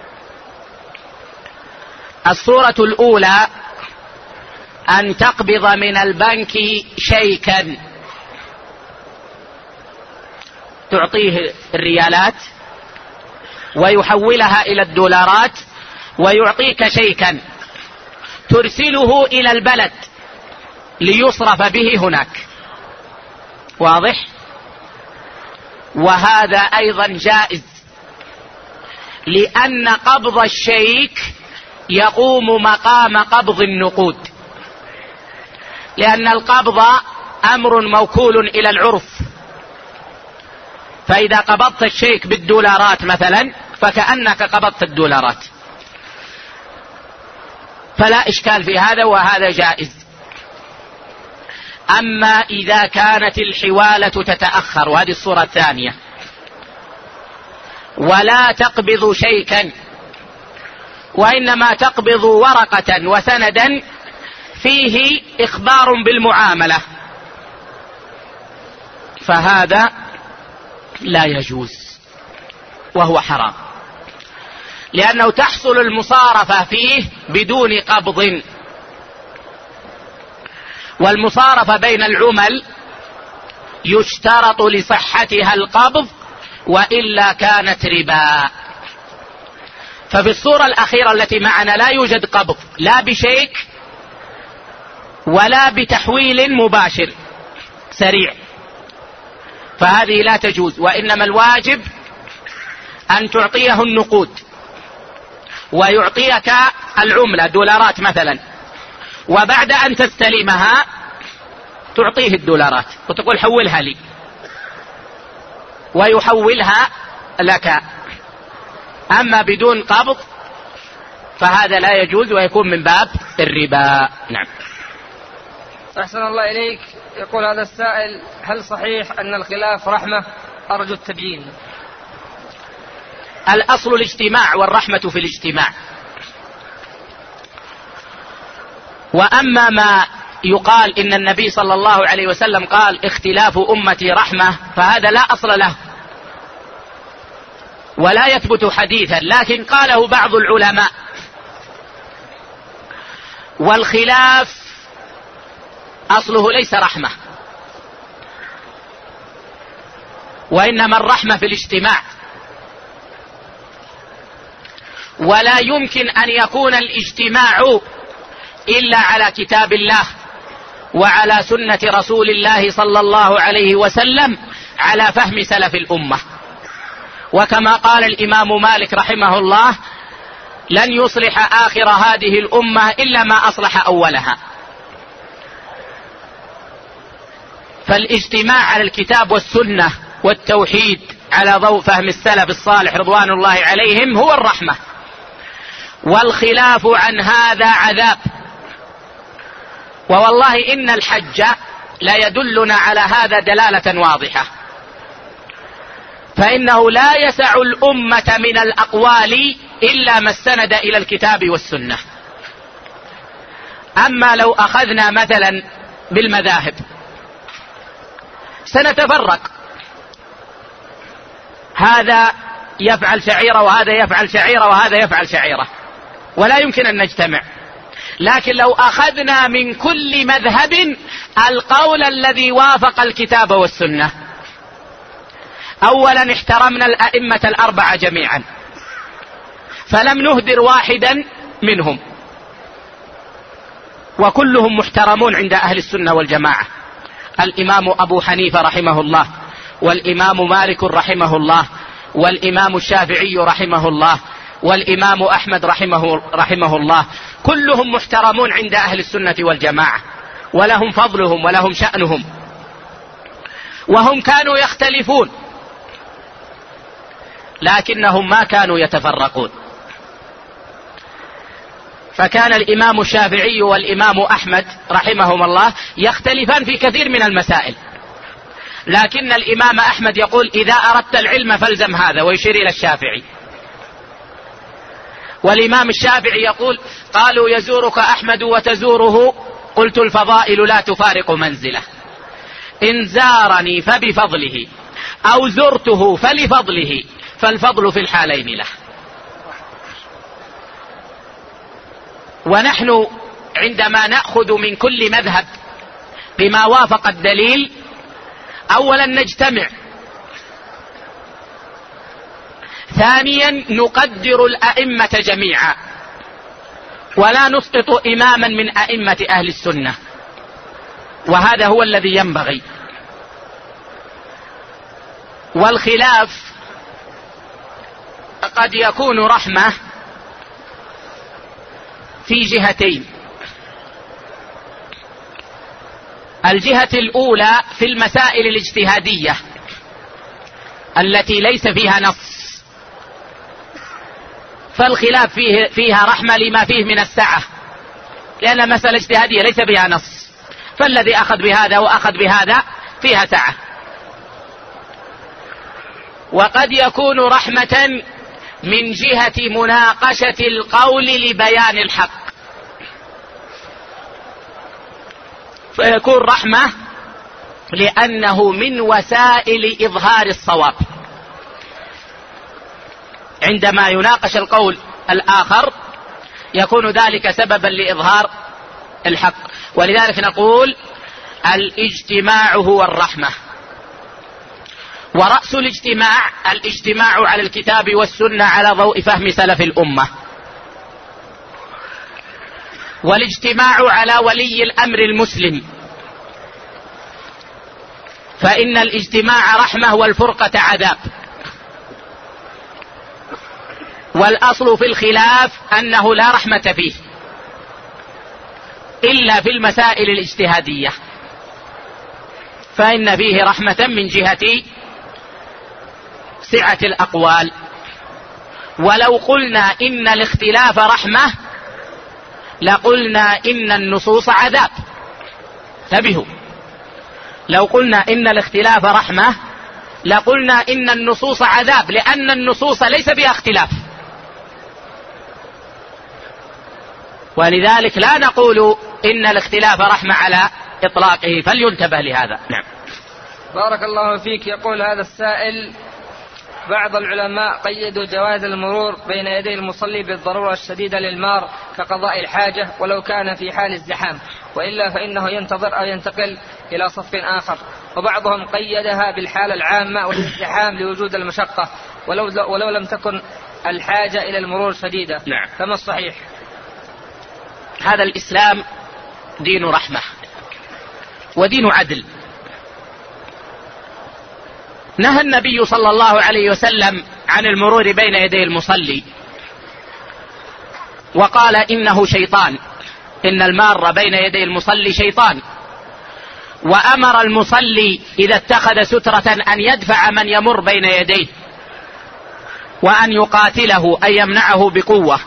الصورة الأولى أن تقبض من البنك شيكا، تعطيه الريالات ويحولها إلى الدولارات ويعطيك شيكا ترسله إلى البلد ليصرف به هناك. واضح؟ وهذا أيضا جائز، لأن قبض الشيك يقوم مقام قبض النقود، لأن القبض أمر موكول إلى العرف، فإذا قبضت الشيك بالدولارات مثلا فكأنك قبضت الدولارات، فلا إشكال في هذا وهذا جائز. أما إذا كانت الحوالة تتأخر، وهذه الصورة الثانية، ولا تقبض شيكا وإنما تقبض ورقة وسندا فيه إخبار بالمعاملة، فهذا لا يجوز وهو حرام، لأنه تحصل المصارفة فيه بدون قبض، والمصارفة بين العمل يشترط لصحتها القبض وإلا كانت ربا. ففي الصورة الأخيرة التي معنا لا يوجد قبض لا بشيك ولا بتحويل مباشر سريع، فهذه لا تجوز، وإنما الواجب أن تعطيه النقود ويعطيك العملة دولارات مثلا، وبعد أن تستلمها تعطيه الدولارات وتقول حولها لي ويحولها لك. أما بدون قبض فهذا لا يجوز ويكون من باب الربا. نعم. أحسن الله إليك. يقول هذا السائل: هل صحيح أن الخلاف رحمة؟ أرجو التبيين. الأصل الاجتماع والرحمة في الاجتماع، وأما ما يقال إن النبي صلى الله عليه وسلم قال اختلاف أمتي رحمة، فهذا لا أصل له ولا يثبت حديثا، لكن قاله بعض العلماء. والخلاف أصله ليس رحمة، وإنما الرحمة في الاجتماع، ولا يمكن أن يكون الاجتماع إلا على كتاب الله وعلى سنة رسول الله صلى الله عليه وسلم على فهم سلف الأمة. وكما قال الإمام مالك رحمه الله: لن يصلح آخر هذه الأمة إلا ما أصلح أولها. فالاجتماع على الكتاب والسنة والتوحيد على ضوء فهم السلف الصالح رضوان الله عليهم هو الرحمة، والخلاف عن هذا عذاب. ووالله إن الحج لا يدلنا على هذا دلالة واضحة، فإنه لا يسع الأمة من الأقوال إلا ما استند إلى الكتاب والسنة. أما لو أخذنا مثلا بالمذاهب سنتفرق، هذا يفعل شعيرة وهذا يفعل شعيرة وهذا يفعل شعيرة، ولا يمكن أن نجتمع. لكن لو أخذنا من كل مذهب القول الذي وافق الكتاب والسنة، أولا احترمنا الأئمة الأربعة جميعا فلم نهدر واحدا منهم، وكلهم محترمون عند أهل السنة والجماعة: الإمام أبو حنيفة رحمه الله، والإمام مالك رحمه الله، والإمام الشافعي رحمه الله، والإمام أحمد رحمه, رحمه الله، كلهم محترمون عند أهل السنة والجماعة، ولهم فضلهم ولهم شأنهم. وهم كانوا يختلفون لكنهم ما كانوا يتفرقون. فكان الإمام الشافعي والإمام أحمد رحمهم الله يختلفان في كثير من المسائل، لكن الإمام أحمد يقول: إذا أردت العلم فالزم هذا، ويشير إلى الشافعي. والإمام الشافعي يقول: قالوا يزورك أحمد وتزوره، قلت الفضائل لا تفارق منزله، إن زارني فبفضله أو زرته فلفضله، فالفضل في الحالين له. ونحن عندما نأخذ من كل مذهب بما وافق الدليل، أولا نجتمع، ثانيا نقدر الأئمة جميعا ولا نسقط إماما من أئمة أهل السنة، وهذا هو الذي ينبغي. والخلاف قد يكون رحمة في جهتين: الجهة الأولى في المسائل الاجتهادية التي ليس فيها نص، فالخلاف فيه فيها رحمة لما فيه من السعة، لأن مسألة اجتهادية ليس فيها نص، فالذي أخذ بهذا وأخذ بهذا فيها سعة. وقد يكون رحمة من جهة مناقشة القول لبيان الحق، فيكون رحمة لأنه من وسائل إظهار الصواب. عندما يناقش القول الآخر يكون ذلك سببا لإظهار الحق، ولذلك نقول الاجتماع هو الرحمة. ورأس الاجتماع الاجتماع على الكتاب والسنة على ضوء فهم سلف الأمة، والاجتماع على ولي الأمر المسلم، فإن الاجتماع رحمة والفرقة عذاب. والأصل في الخلاف أنه لا رحمة فيه إلا في المسائل الاجتهادية، فإن فيه رحمة من جهة سعة الأقوال. ولو قلنا إن الاختلاف رحمة لقلنا إن النصوص عذاب. انتبهوا، لو قلنا إن الاختلاف رحمة لقلنا إن النصوص عذاب، لأن النصوص ليس فيها اختلاف، ولذلك لا نقول إن الاختلاف رحمة على إطلاقه، فلينتبه لهذا. نعم. بارك الله فيك. يقول هذا السائل: بعض العلماء قيدوا جواز المرور بين يدي المصلي بالضرورة الشديدة للمار كقضاء الحاجة ولو كان في حال الزحام، وإلا فإنه ينتظر أو ينتقل إلى صف آخر. وبعضهم قيدها بالحالة العامة والازدحام لوجود المشقة، ولو, ولو لم تكن الحاجة إلى المرور شديدة. نعم. فما الصحيح؟ هذا الإسلام دين رحمة ودين عدل. نهى النبي صلى الله عليه وسلم عن المرور بين يدي المصلي وقال إنه شيطان، إن المار بين يدي المصلي شيطان، وأمر المصلي إذا اتخذ سترة أن يدفع من يمر بين يديه وأن يقاتله أي يمنعه بقوة.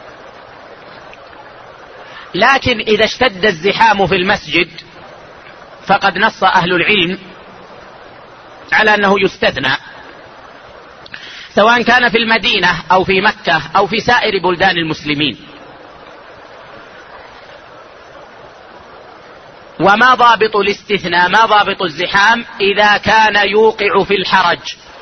لكن إذا اشتد الزحام في المسجد فقد نص أهل العلم على أنه يستثنى، سواء كان في المدينة أو في مكة أو في سائر بلدان المسلمين. وما ضابط الاستثناء، ما ضابط الزحام؟ إذا كان يوقع في الحرج،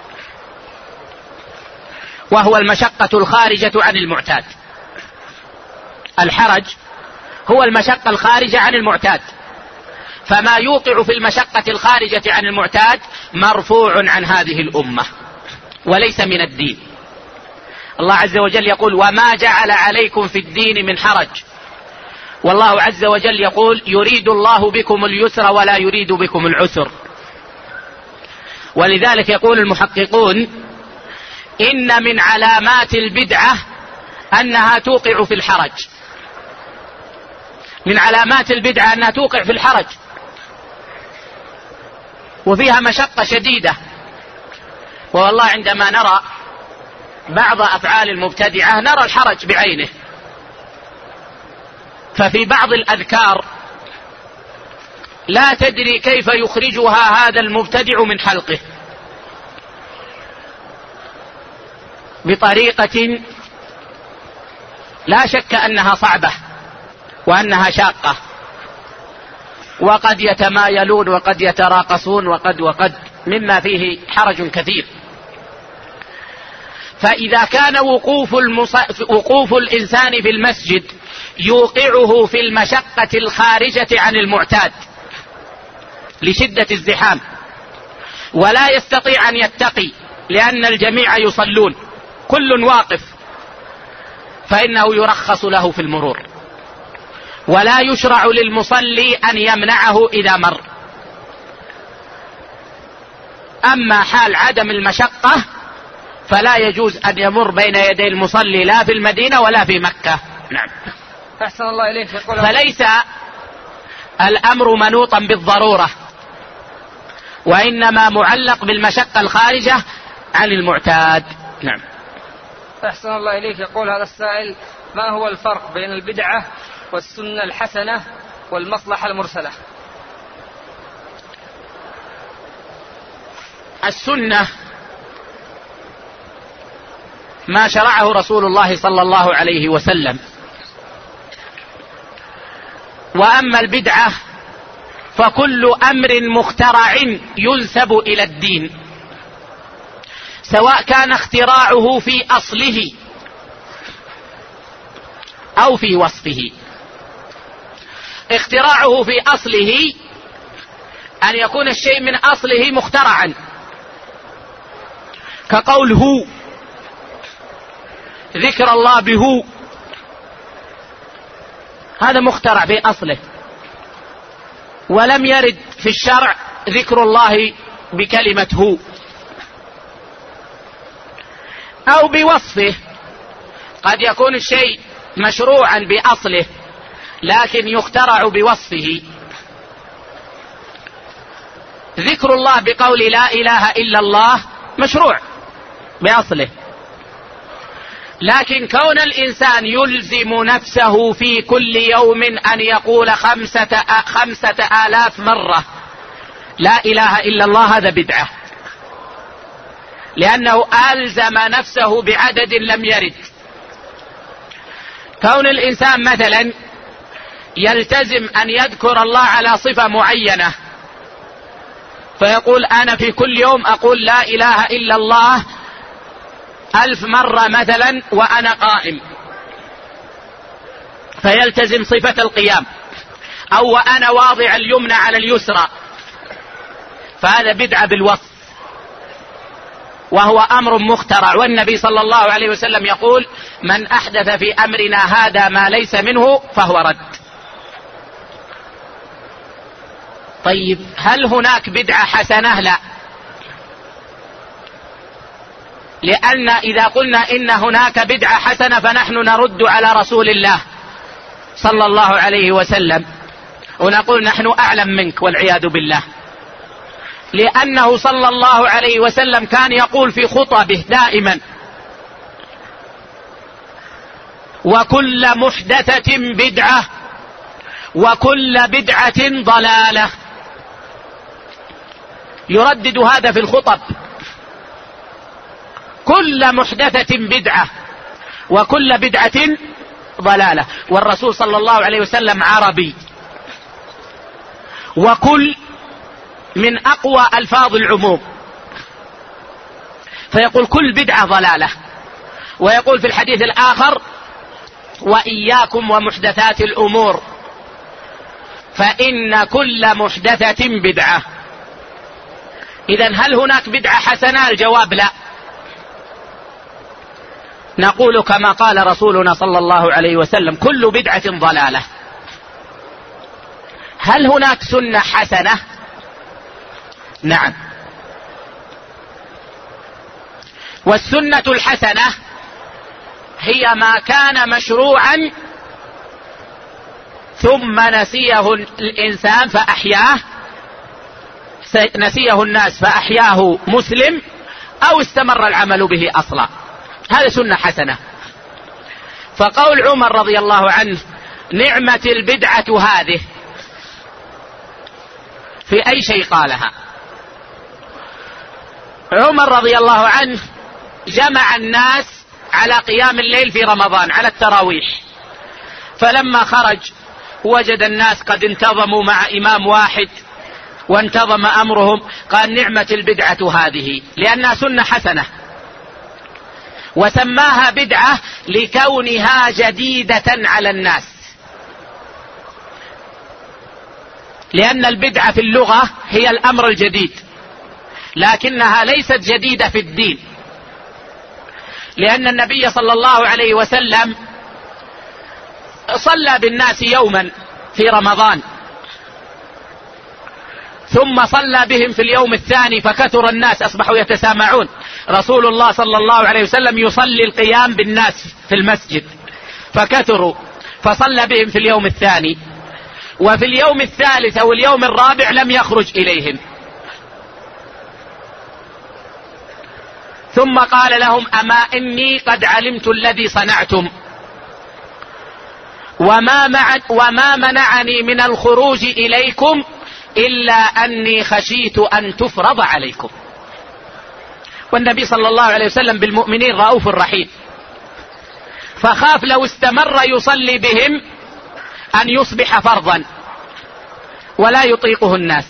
وهو المشقة الخارجة عن المعتاد. الحرج هو المشقة الخارجة عن المعتاد، فما يوقع في المشقة الخارجة عن المعتاد مرفوع عن هذه الأمة وليس من الدين. الله عز وجل يقول وما جعل عليكم في الدين من حرج، والله عز وجل يقول يريد الله بكم اليسر ولا يريد بكم العسر. ولذلك يقول المحققون إن من علامات البدعة أنها توقع في الحرج، من علامات البدعة أنها توقع في الحرج وفيها مشقة شديدة. والله عندما نرى بعض أفعال المبتدعة نرى الحرج بعينه. ففي بعض الأذكار لا تدري كيف يخرجها هذا المبتدع من حلقه بطريقة لا شك أنها صعبة وأنها شاقة، وقد يتمايلون وقد يتراقصون وقد وقد مما فيه حرج كثير. فإذا كان وقوف, المص... وقوف الإنسان في المسجد يوقعه في المشقة الخارجة عن المعتاد لشدة الزحام ولا يستطيع أن يتقي لأن الجميع يصلون كل واقف، فإنه يرخص له في المرور، ولا يشرع للمصلي أن يمنعه إذا مر. أما حال عدم المشقة فلا يجوز أن يمر بين يدي المصلي لا في المدينة ولا في مكة. نعم. أحسن الله إليك. فليس الأمر منوطا بالضرورة، وإنما معلق بالمشقة الخارجة عن المعتاد. نعم. أحسن الله إليك. يقول هذا السائل ما هو الفرق بين البدعة والسنة الحسنة والمصلحة المرسلة؟ السنة ما شرعه رسول الله صلى الله عليه وسلم، وأما البدعة فكل أمر مخترع ينسب إلى الدين، سواء كان اختراعه في أصله أو في وصفه. اختراعه في أصله أن يكون الشيء من أصله مخترعا، كقول هو، ذكر الله به، هذا مخترع في أصله ولم يرد في الشرع ذكر الله بكلمة هو. أو بوصفه، قد يكون الشيء مشروعا بأصله لكن يخترع بوصفه. ذكر الله بقول لا إله إلا الله مشروع بأصله، لكن كون الإنسان يلزم نفسه في كل يوم أن يقول خمسة, خمسة آلاف مرة لا إله إلا الله هذا بدعة، لأنه ألزم نفسه بعدد لم يرد. كون الإنسان مثلا يلتزم أن يذكر الله على صفة معينة فيقول أنا في كل يوم أقول لا إله إلا الله ألف مرة مثلا وأنا قائم، فيلتزم صفة القيام، أو وأنا واضع اليمنى على اليسرى، فهذا بدعة بالوصف. وهو أمر مخترع، والنبي صلى الله عليه وسلم يقول: من أحدث في أمرنا هذا ما ليس منه فهو رد. طيب هل هناك بدعة حسنة؟ لا، لأن إذا قلنا إن هناك بدعة حسنة فنحن نرد على رسول الله صلى الله عليه وسلم ونقول نحن أعلم منك والعياذ بالله، لأنه صلى الله عليه وسلم كان يقول في خطبه دائما: وكل محدثة بدعة وكل بدعة ضلالة. يردد هذا في الخطب: كل محدثة بدعة وكل بدعة ضلالة. والرسول صلى الله عليه وسلم عربي، وكل من أقوى ألفاظ العموم، فيقول كل بدعة ضلالة. ويقول في الحديث الآخر: وإياكم ومحدثات الأمور فإن كل محدثة بدعة. إذن هل هناك بدعة حسنة؟ الجواب لا. نقول كما قال رسولنا صلى الله عليه وسلم: كل بدعة ضلالة. هل هناك سنة حسنة؟ نعم. والسنة الحسنة هي ما كان مشروعا ثم نسيه الإنسان فأحياه، نسيه الناس فأحياه مسلم، أو استمر العمل به أصلا، هذا سنة حسنة. فقول عمر رضي الله عنه: نعمة البدعة هذه، في أي شيء قالها؟ عمر رضي الله عنه جمع الناس على قيام الليل في رمضان على التراويح، فلما خرج وجد الناس قد انتظموا مع إمام واحد وانتظم أمرهم، قال: نعمة البدعة هذه، لأنها سنة حسنة. وسماها بدعة لكونها جديدة على الناس، لأن البدعة في اللغة هي الأمر الجديد، لكنها ليست جديدة في الدين، لأن النبي صلى الله عليه وسلم صلى بالناس يوما في رمضان، ثم صلى بهم في اليوم الثاني فكثر الناس، أصبحوا يتسامعون. رسول الله صلى الله عليه وسلم يصلي القيام بالناس في المسجد فكثروا، فصلى بهم في اليوم الثاني، وفي اليوم الثالث أو اليوم الرابع لم يخرج إليهم، ثم قال لهم: أما إني قد علمت الذي صنعتم، وما, مع وما منعني من الخروج إليكم إلا أني خشيت أن تفرض عليكم. والنبي صلى الله عليه وسلم بالمؤمنين رؤوف رحيم، فخاف لو استمر يصلي بهم أن يصبح فرضا ولا يطيقه الناس.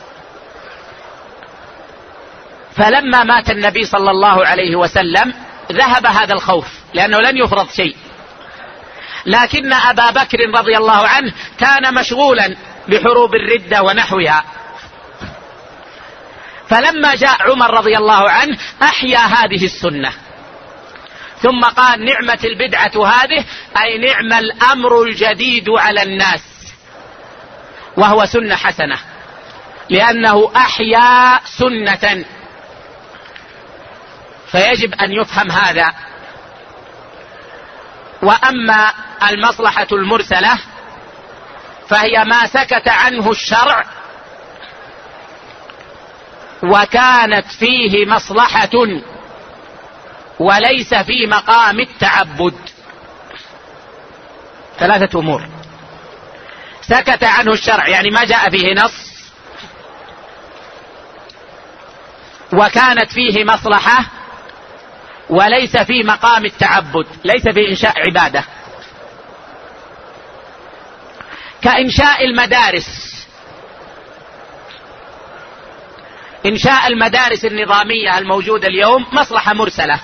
فلما مات النبي صلى الله عليه وسلم ذهب هذا الخوف، لأنه لن يفرض شيء. لكن أبا بكر رضي الله عنه كان مشغولا بحروب الردة ونحوها، فلما جاء عمر رضي الله عنه أحيا هذه السنة، ثم قال: نعمة البدعة هذه، أي نعم الأمر الجديد على الناس، وهو سنة حسنة، لأنه أحيا سنة. فيجب أن يفهم هذا. وأما المصلحة المرسلة فهي ما سكت عنه الشرع وكانت فيه مصلحة وليس في مقام التعبد. ثلاثة أمور: سكت عنه الشرع يعني ما جاء فيه نص، وكانت فيه مصلحة، وليس في مقام التعبد، ليس في إنشاء عبادة، كإنشاء المدارس. إنشاء المدارس النظامية الموجودة اليوم مصلحة مرسلة،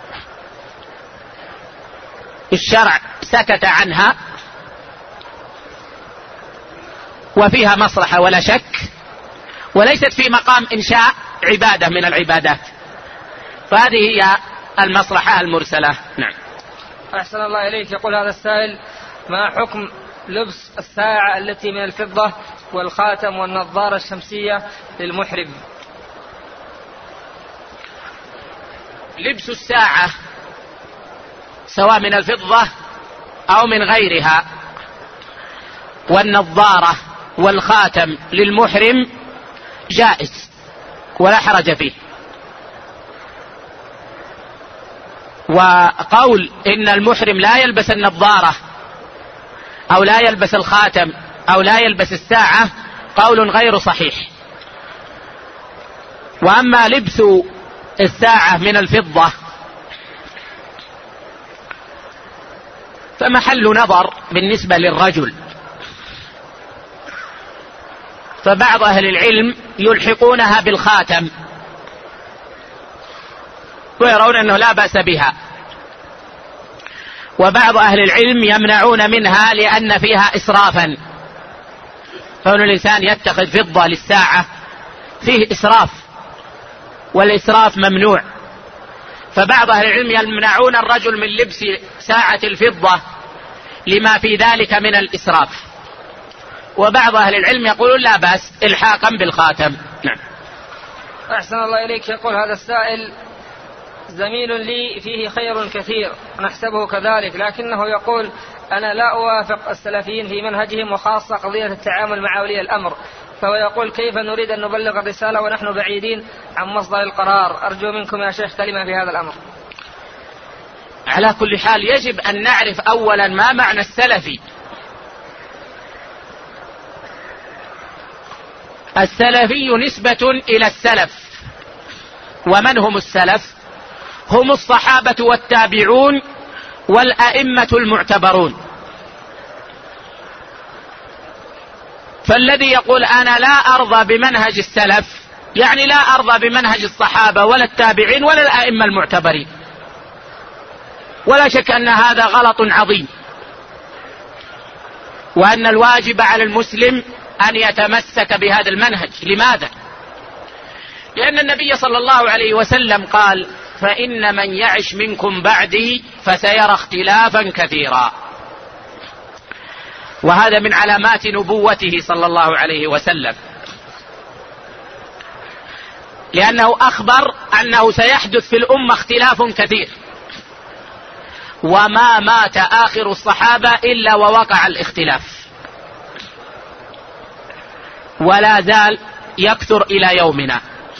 الشرع سكت عنها وفيها مصلحة ولا شك، وليست في مقام إنشاء عبادة من العبادات. فهذه هي المصلحة المرسلة. نعم. أحسن الله إليك. يقول هذا السائل: ما حكم لبس الساعة التي من الفضة والخاتم والنظارة الشمسية للمحرم؟ لبس الساعة سواء من الفضة أو من غيرها والنظارة والخاتم للمحرم جائز ولا حرج فيه. وقول إن المحرم لا يلبس النظارة أو لا يلبس الخاتم أو لا يلبس الساعة قول غير صحيح. وأما لبس الساعة من الفضة فمحل نظر بالنسبة للرجل، فبعض أهل العلم يلحقونها بالخاتم ويرون أنه لا بأس بها، وبعض أهل العلم يمنعون منها لأن فيها إسرافا، فإن الإنسان يتخذ فضة للساعة فيه إسراف، والإسراف ممنوع. فبعض أهل العلم يمنعون الرجل من لبس ساعة الفضة لما في ذلك من الإسراف، وبعض أهل العلم يقولون لا بأس إلحاقا بالخاتم. نعم. أحسن الله إليك. يقول هذا السائل: زميل لي فيه خير كثير نحسبه كذلك، لكنه يقول: أنا لا أوافق السلفيين في منهجهم، وخاصة قضية التعامل مع ولي الأمر. فهو يقول: كيف نريد أن نبلغ الرسالة ونحن بعيدين عن مصدر القرار؟ أرجو منكم يا شيخ كلمة في هذا الأمر. على كل حال يجب أن نعرف أولا ما معنى السلفي. السلفي نسبة إلى السلف، ومن هم السلف؟ هم الصحابة والتابعون والأئمة المعتبرون. فالذي يقول أنا لا أرضى بمنهج السلف يعني لا أرضى بمنهج الصحابة ولا التابعين ولا الأئمة المعتبرين، ولا شك أن هذا غلط عظيم، وأن الواجب على المسلم أن يتمسك بهذا المنهج. لماذا؟ لأن النبي صلى الله عليه وسلم قال: فإن من يعش منكم بعدي فسيرى اختلافا كثيرا، وهذا من علامات نبوته صلى الله عليه وسلم، لأنه أخبر أنه سيحدث في الأمة اختلاف كثير، وما مات آخر الصحابة إلا ووقع الاختلاف، ولا زال يكثر إلى يومنا.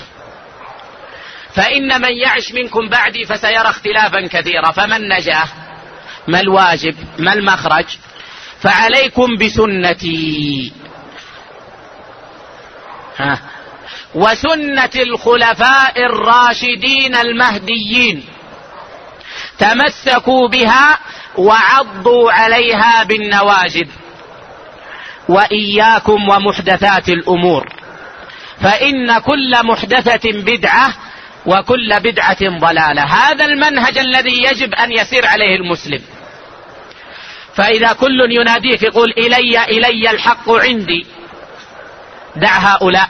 فإن من يعش منكم بعدي فسيرى اختلافا كثيرا، فمن نجاه؟ ما الواجب؟ ما المخرج؟ فعليكم بسنتي ها وسنة الخلفاء الراشدين المهديين، تمسكوا بها وعضوا عليها بالنواجذ، وإياكم ومحدثات الأمور، فإن كل محدثة بدعة وكل بدعة ضلالة. هذا المنهج الذي يجب أن يسير عليه المسلم. فإذا كل يناديك يقول إلي إلي الحق عندي، دع هؤلاء،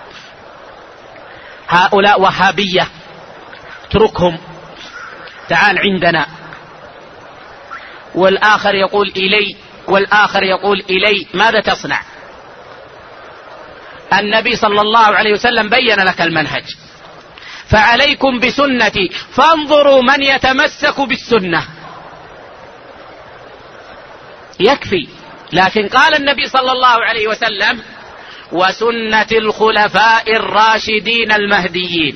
هؤلاء وهابية، اتركهم، تعال عندنا. والآخر يقول إلي والآخر يقول إلي، ماذا تصنع؟ النبي صلى الله عليه وسلم بين لك المنهج، فعليكم بسنتي فانظروا من يتمسك بالسنة، يكفي. لكن قال النبي صلى الله عليه وسلم: وسنة الخلفاء الراشدين المهديين.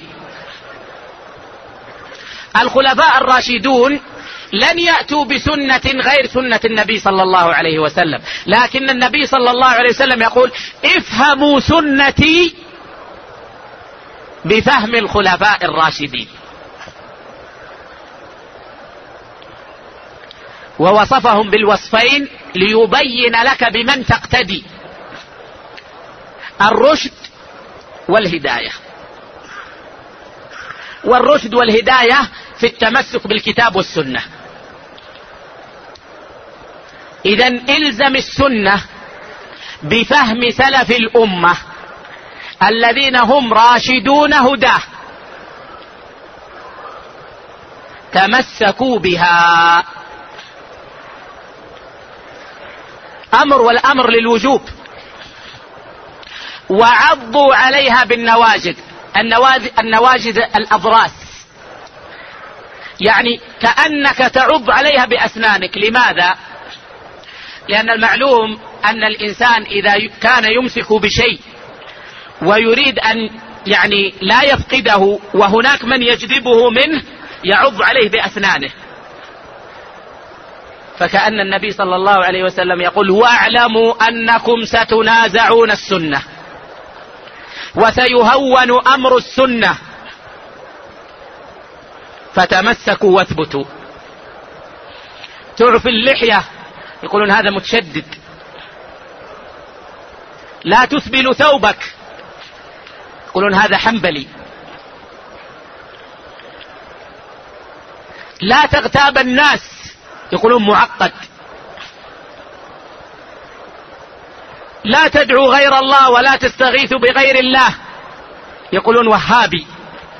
الخلفاء الراشدون لن يأتوا بسنة غير سنة النبي صلى الله عليه وسلم، لكن النبي صلى الله عليه وسلم يقول: افهموا سنتي بفهم الخلفاء الراشدين. ووصفهم بالوصفين ليبين لك بمن تقتدي: الرشد والهداية. والرشد والهداية في التمسك بالكتاب والسنة. إذن إلزم السنة بفهم سلف الأمة الذين هم راشدون هداه، تمسكوا بها. أمر، والأمر للوجوب. وعضوا عليها بالنواجذ. النواجذ الأضراس، يعني كأنك تعض عليها بأسنانك. لماذا؟ لأن المعلوم أن الإنسان إذا كان يمسك بشيء ويريد أن يعني لا يفقده وهناك من يجذبه منه يعض عليه بأسنانه. فكأن النبي صلى الله عليه وسلم يقول: واعلموا أنكم ستنازعون السنة وسيهون أمر السنة فتمسكوا واثبتوا. تعرف اللحية يقولون هذا متشدد. لا تسبل ثوبك يقولون هذا حنبلي. لا تغتاب الناس يقولون معقد. لا تدعو غير الله ولا تستغيث بغير الله يقولون وهابي،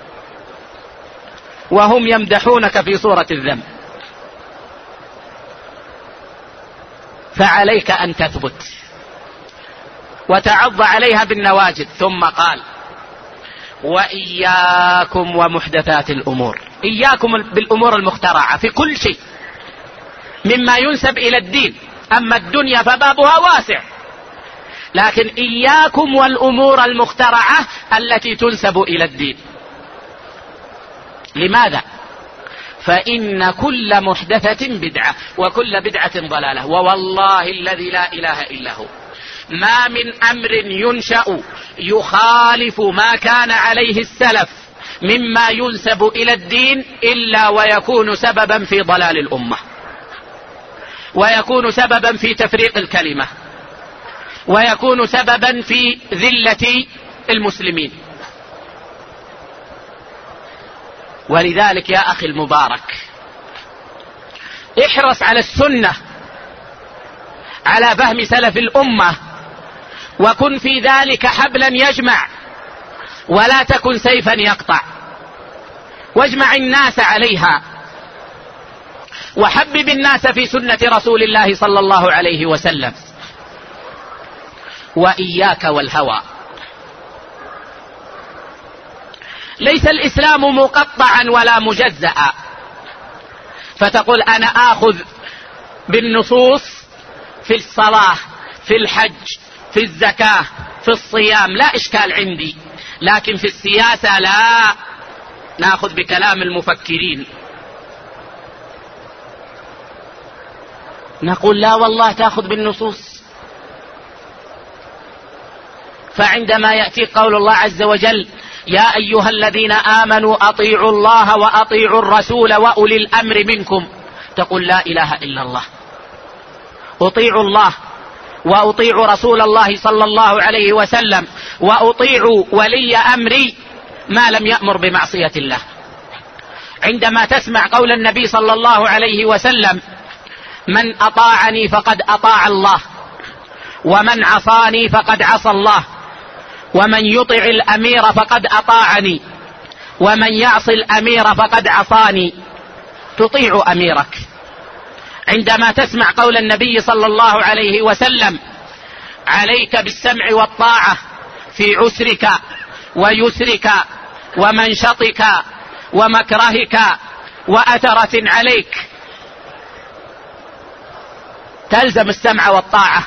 وهم يمدحونك في صورة الذنب. فعليك أن تثبت وتعض عليها بالنواجذ. ثم قال: وإياكم ومحدثات الأمور. إياكم بالأمور المخترعة في كل شيء مما ينسب إلى الدين. أما الدنيا فبابها واسع، لكن إياكم والأمور المخترعة التي تنسب إلى الدين. لماذا؟ فإن كل محدثة بدعة وكل بدعة ضلالة. ووالله الذي لا إله إلا هو ما من أمر ينشأ يخالف ما كان عليه السلف مما ينسب إلى الدين إلا ويكون سببا في ضلال الأمة، ويكون سببا في تفريق الكلمة، ويكون سببا في ذلة المسلمين. ولذلك يا أخي المبارك احرص على السنة، على فهم سلف الأمة، وكن في ذلك حبلا يجمع ولا تكن سيفا يقطع. واجمع الناس عليها، وحبب الناس في سنة رسول الله صلى الله عليه وسلم. وإياك والهوى. ليس الإسلام مقطعا ولا مجزأ فتقول أنا آخذ بالنصوص في الصلاة، في الحج، في الزكاة، في الصيام، لا إشكال عندي، لكن في السياسة لا، نأخذ بكلام المفكرين. نقول لا والله تأخذ بالنصوص. فعندما يأتي قول الله عز وجل: يا أيها الذين آمنوا أطيعوا الله وأطيعوا الرسول وأولي الأمر منكم، تقول لا إله إلا الله، أطيعوا الله وأطيع رسول الله صلى الله عليه وسلم وأطيع ولي أمري ما لم يأمر بمعصية الله. عندما تسمع قول النبي صلى الله عليه وسلم: من أطاعني فقد أطاع الله ومن عصاني فقد عصى الله ومن يطع الأمير فقد أطاعني ومن يعصي الأمير فقد عصاني، تطيع أميرك. عندما تسمع قول النبي صلى الله عليه وسلم: عليك بالسمع والطاعة في عسرك ويسرك ومنشطك ومكرهك وأثرة عليك، تلزم السمع والطاعة.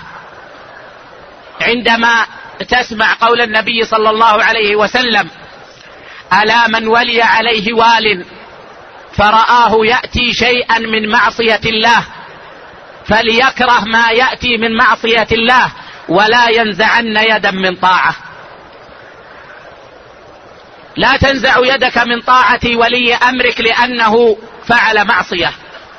عندما تسمع قول النبي صلى الله عليه وسلم: ألا من ولي عليه وال فرآه يأتي شيئا من معصية الله فليكره ما يأتي من معصية الله ولا ينزعن يدا من طاعة. لا تنزع يدك من طاعة ولي أمرك لأنه فعل معصية.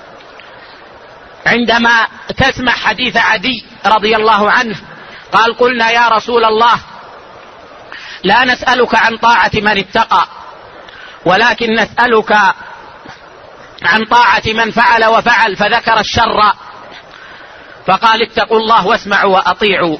عندما تسمع حديث عدي رضي الله عنه قال: قلنا يا رسول الله لا نسألك عن طاعة من اتقى ولكن نسألك عن طاعة من فعل وفعل، فذكر الشر فقال: اتقوا الله واسمعوا وأطيعوا.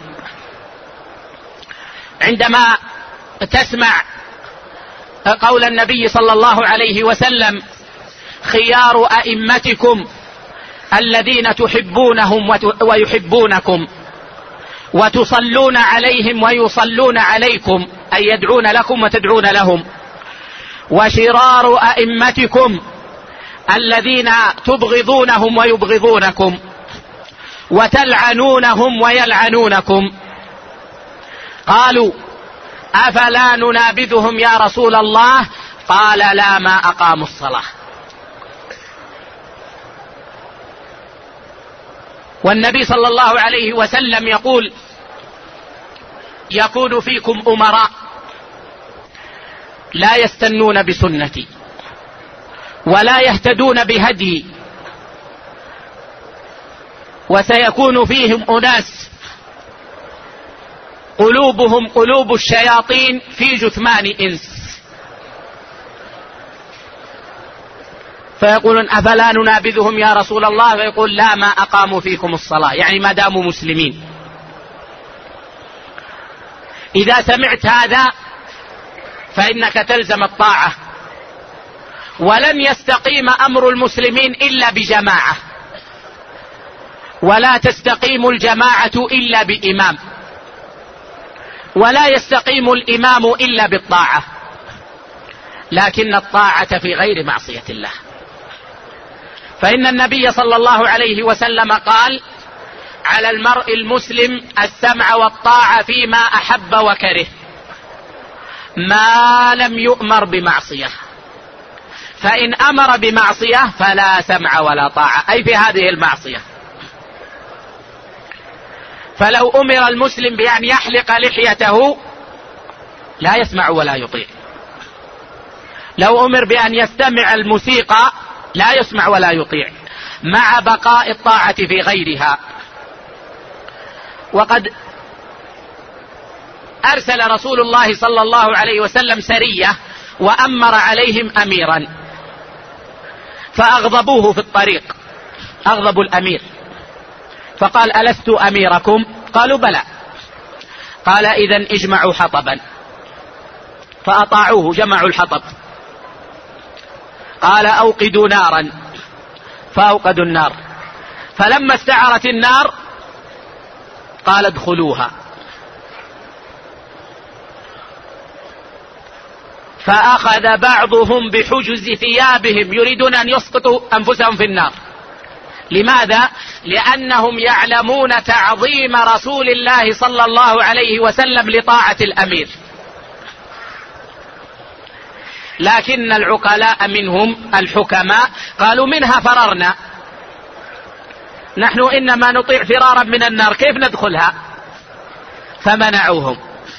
عندما تسمع قول النبي صلى الله عليه وسلم: خيار أئمتكم الذين تحبونهم ويحبونكم وتصلون عليهم ويصلون عليكم، أي يدعون لكم وتدعون لهم. وشرار أئمتكم الذين تبغضونهم ويبغضونكم وتلعنونهم ويلعنونكم. قالوا أفلا ننابذهم يا رسول الله؟ قال لا ما أقاموا الصلاة. والنبي صلى الله عليه وسلم يقول يكون فيكم أمراء لا يستنون بسنتي ولا يهتدون بهدي، وسيكون فيهم أناس قلوبهم قلوب الشياطين في جثمان إنس. فيقولون أفلا ننابذهم يا رسول الله؟ فيقول لا ما أقاموا فيكم الصلاة، يعني ما داموا مسلمين. إذا سمعت هذا فإنك تلزم الطاعة، ولن يستقيم أمر المسلمين إلا بجماعة، ولا تستقيم الجماعة إلا بإمام، ولا يستقيم الإمام إلا بالطاعة، لكن الطاعة في غير معصية الله. فإن النبي صلى الله عليه وسلم قال على المرء المسلم السمع والطاعة فيما أحب وكره ما لم يؤمر بمعصية، فإن أمر بمعصية فلا سمع ولا طاعة، أي في هذه المعصية. فلو أمر المسلم بأن يحلق لحيته لا يسمع ولا يطيع، لو أمر بأن يستمع الموسيقى لا يسمع ولا يطيع، مع بقاء الطاعة في غيرها. وقد أرسل رسول الله صلى الله عليه وسلم سرية وأمر عليهم أميرا، فأغضبوه في الطريق، أغضبوا الأمير، فقال ألست أميركم؟ قالوا بلى. قال إذن اجمعوا حطبا، فأطاعوه، جمعوا الحطب. قال أوقدوا نارا، فأوقدوا النار، فلما استعرت النار قال ادخلوها، فأخذ بعضهم بحجز ثيابهم يريدون أن يسقطوا أنفسهم في النار. لماذا؟ لأنهم يعلمون تعظيم رسول الله صلى الله عليه وسلم لطاعة الأمير. لكن العقلاء منهم الحكماء قالوا منها فررنا، نحن إنما نطيع فرارا من النار، كيف ندخلها؟ فمنعوهم،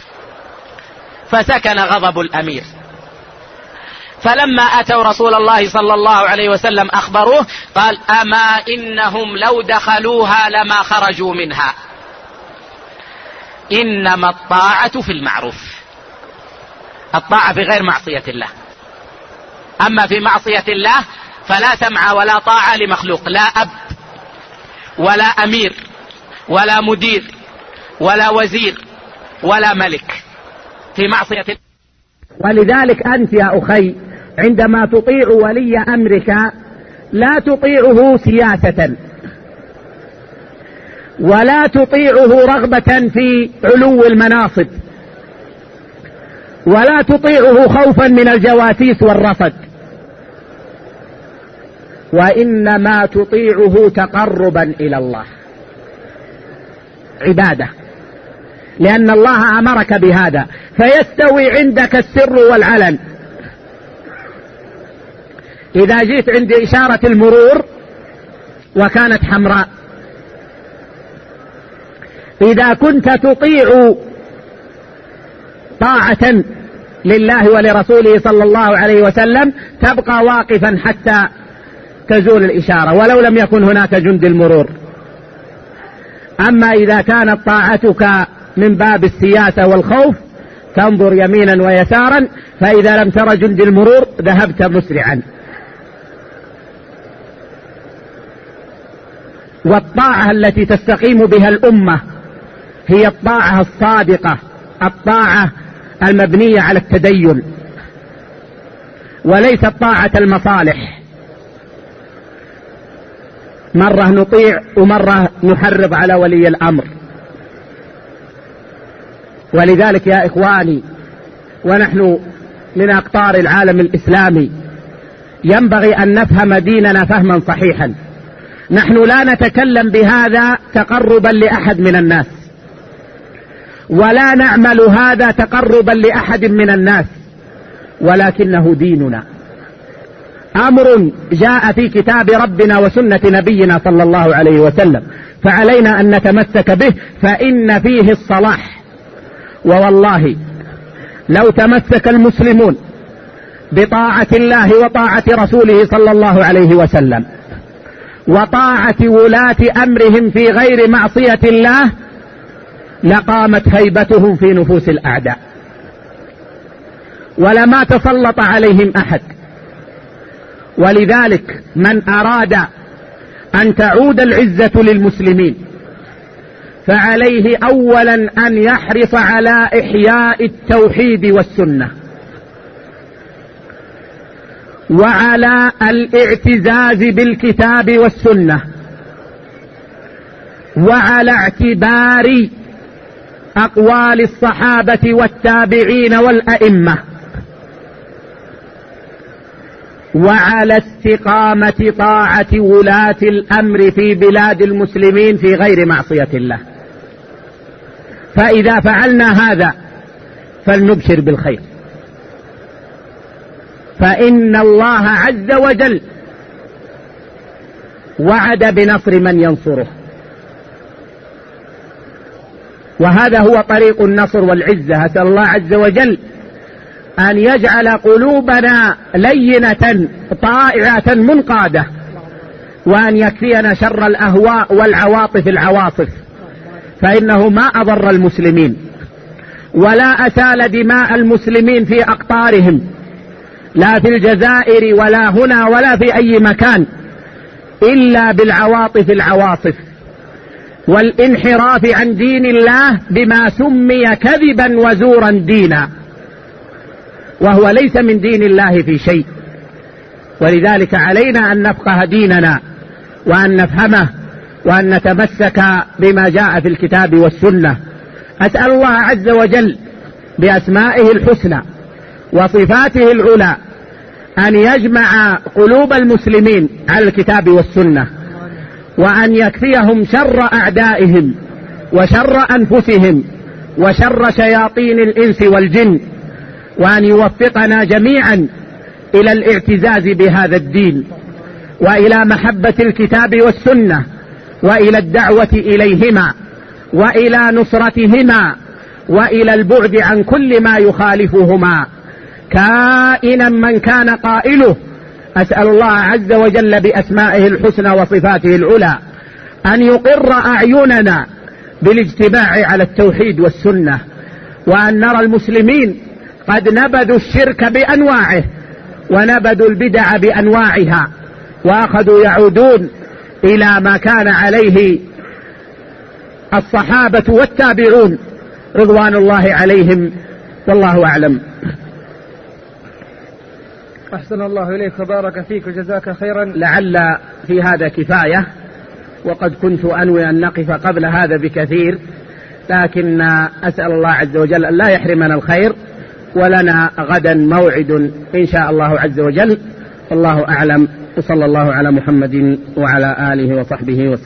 فسكن غضب الأمير. فلما أتوا رسول الله صلى الله عليه وسلم أخبروه، قال أما إنهم لو دخلوها لما خرجوا منها، إنما الطاعة في المعروف، الطاعة في غير معصية الله، أما في معصية الله فلا سمع ولا طاعة لمخلوق، لا أب ولا أمير ولا مدير ولا وزير ولا ملك، في معصية الله. ولذلك أنت يا أخي عندما تطيع ولي أمرك لا تطيعه سياسة، ولا تطيعه رغبة في علو المناصب، ولا تطيعه خوفا من الجواسيس والرصد، وإنما تطيعه تقربا إلى الله، عبادة، لأن الله أمرك بهذا، فيستوي عندك السر والعلن. إذا جئت عند إشارة المرور وكانت حمراء، إذا كنت تطيع طاعة لله ولرسوله صلى الله عليه وسلم تبقى واقفا حتى تزول الإشارة ولو لم يكن هناك جند المرور. أما إذا كانت طاعتك من باب السياسة والخوف تنظر يمينا ويسارا، فإذا لم تر جند المرور ذهبت مسرعا. والطاعة التي تستقيم بها الأمة هي الطاعة الصادقة، الطاعة المبنية على التدين، وليست طاعة المصالح مرة نطيع ومرة نحرض على ولي الأمر. ولذلك يا إخواني، ونحن من أقطار العالم الإسلامي ينبغي أن نفهم ديننا فهما صحيحا. نحن لا نتكلم بهذا تقربا لأحد من الناس، ولا نعمل هذا تقربا لأحد من الناس، ولكنه ديننا، أمر جاء في كتاب ربنا وسنة نبينا صلى الله عليه وسلم، فعلينا أن نتمسك به، فإن فيه الصلاح. ووالله لو تمسك المسلمون بطاعة الله وطاعة رسوله صلى الله عليه وسلم وطاعة ولاة أمرهم في غير معصية الله لقامت هيبتهم في نفوس الأعداء، ولما تسلط عليهم أحد. ولذلك من أراد أن تعود العزة للمسلمين فعليه أولا أن يحرص على إحياء التوحيد والسنة، وعلى الاعتزاز بالكتاب والسنة، وعلى اعتبار أقوال الصحابة والتابعين والأئمة، وعلى استقامة طاعة ولاة الأمر في بلاد المسلمين في غير معصية الله. فإذا فعلنا هذا فلنبشر بالخير، فإن الله عز وجل وعد بنصر من ينصره، وهذا هو طريق النصر والعزة. أسأل الله عز وجل أن يجعل قلوبنا لينة طائعة منقادة، وأن يكفينا شر الأهواء والعواطف العواصف، فإنه ما أضر المسلمين ولا أسال دماء المسلمين في أقطارهم، لا في الجزائر ولا هنا ولا في أي مكان، إلا بالعواطف العواصف والانحراف عن دين الله بما سمي كذبا وزورا دينا، وهو ليس من دين الله في شيء. ولذلك علينا أن نفقه ديننا وأن نفهمه وأن نتمسك بما جاء في الكتاب والسنة. أسأل الله عز وجل بأسمائه الحسنى وصفاته العلى أن يجمع قلوب المسلمين على الكتاب والسنة، وأن يكفيهم شر أعدائهم وشر أنفسهم وشر شياطين الإنس والجن، وأن يوفقنا جميعا إلى الاعتزاز بهذا الدين، وإلى محبة الكتاب والسنة، وإلى الدعوة إليهما، وإلى نصرتهما، وإلى البعد عن كل ما يخالفهما كائنا من كان قائله. أسأل الله عز وجل بأسمائه الحسنى وصفاته العلى أن يقر أعيننا بالاجتماع على التوحيد والسنة، وأن نرى المسلمين قد نبذوا الشرك بأنواعه ونبذوا البدع بأنواعها، وأخذوا يعودون إلى ما كان عليه الصحابة والتابعون رضوان الله عليهم، والله أعلم. أحسن الله إليك وبارك فيك وجزاك خيرا. لعل في هذا كفاية، وقد كنت أنوي أن نقف قبل هذا بكثير، لكن أسأل الله عز وجل أن لا يحرمنا الخير، ولنا غدا موعد إن شاء الله عز وجل. والله أعلم، وصلى الله على محمد وعلى آله وصحبه وسلم.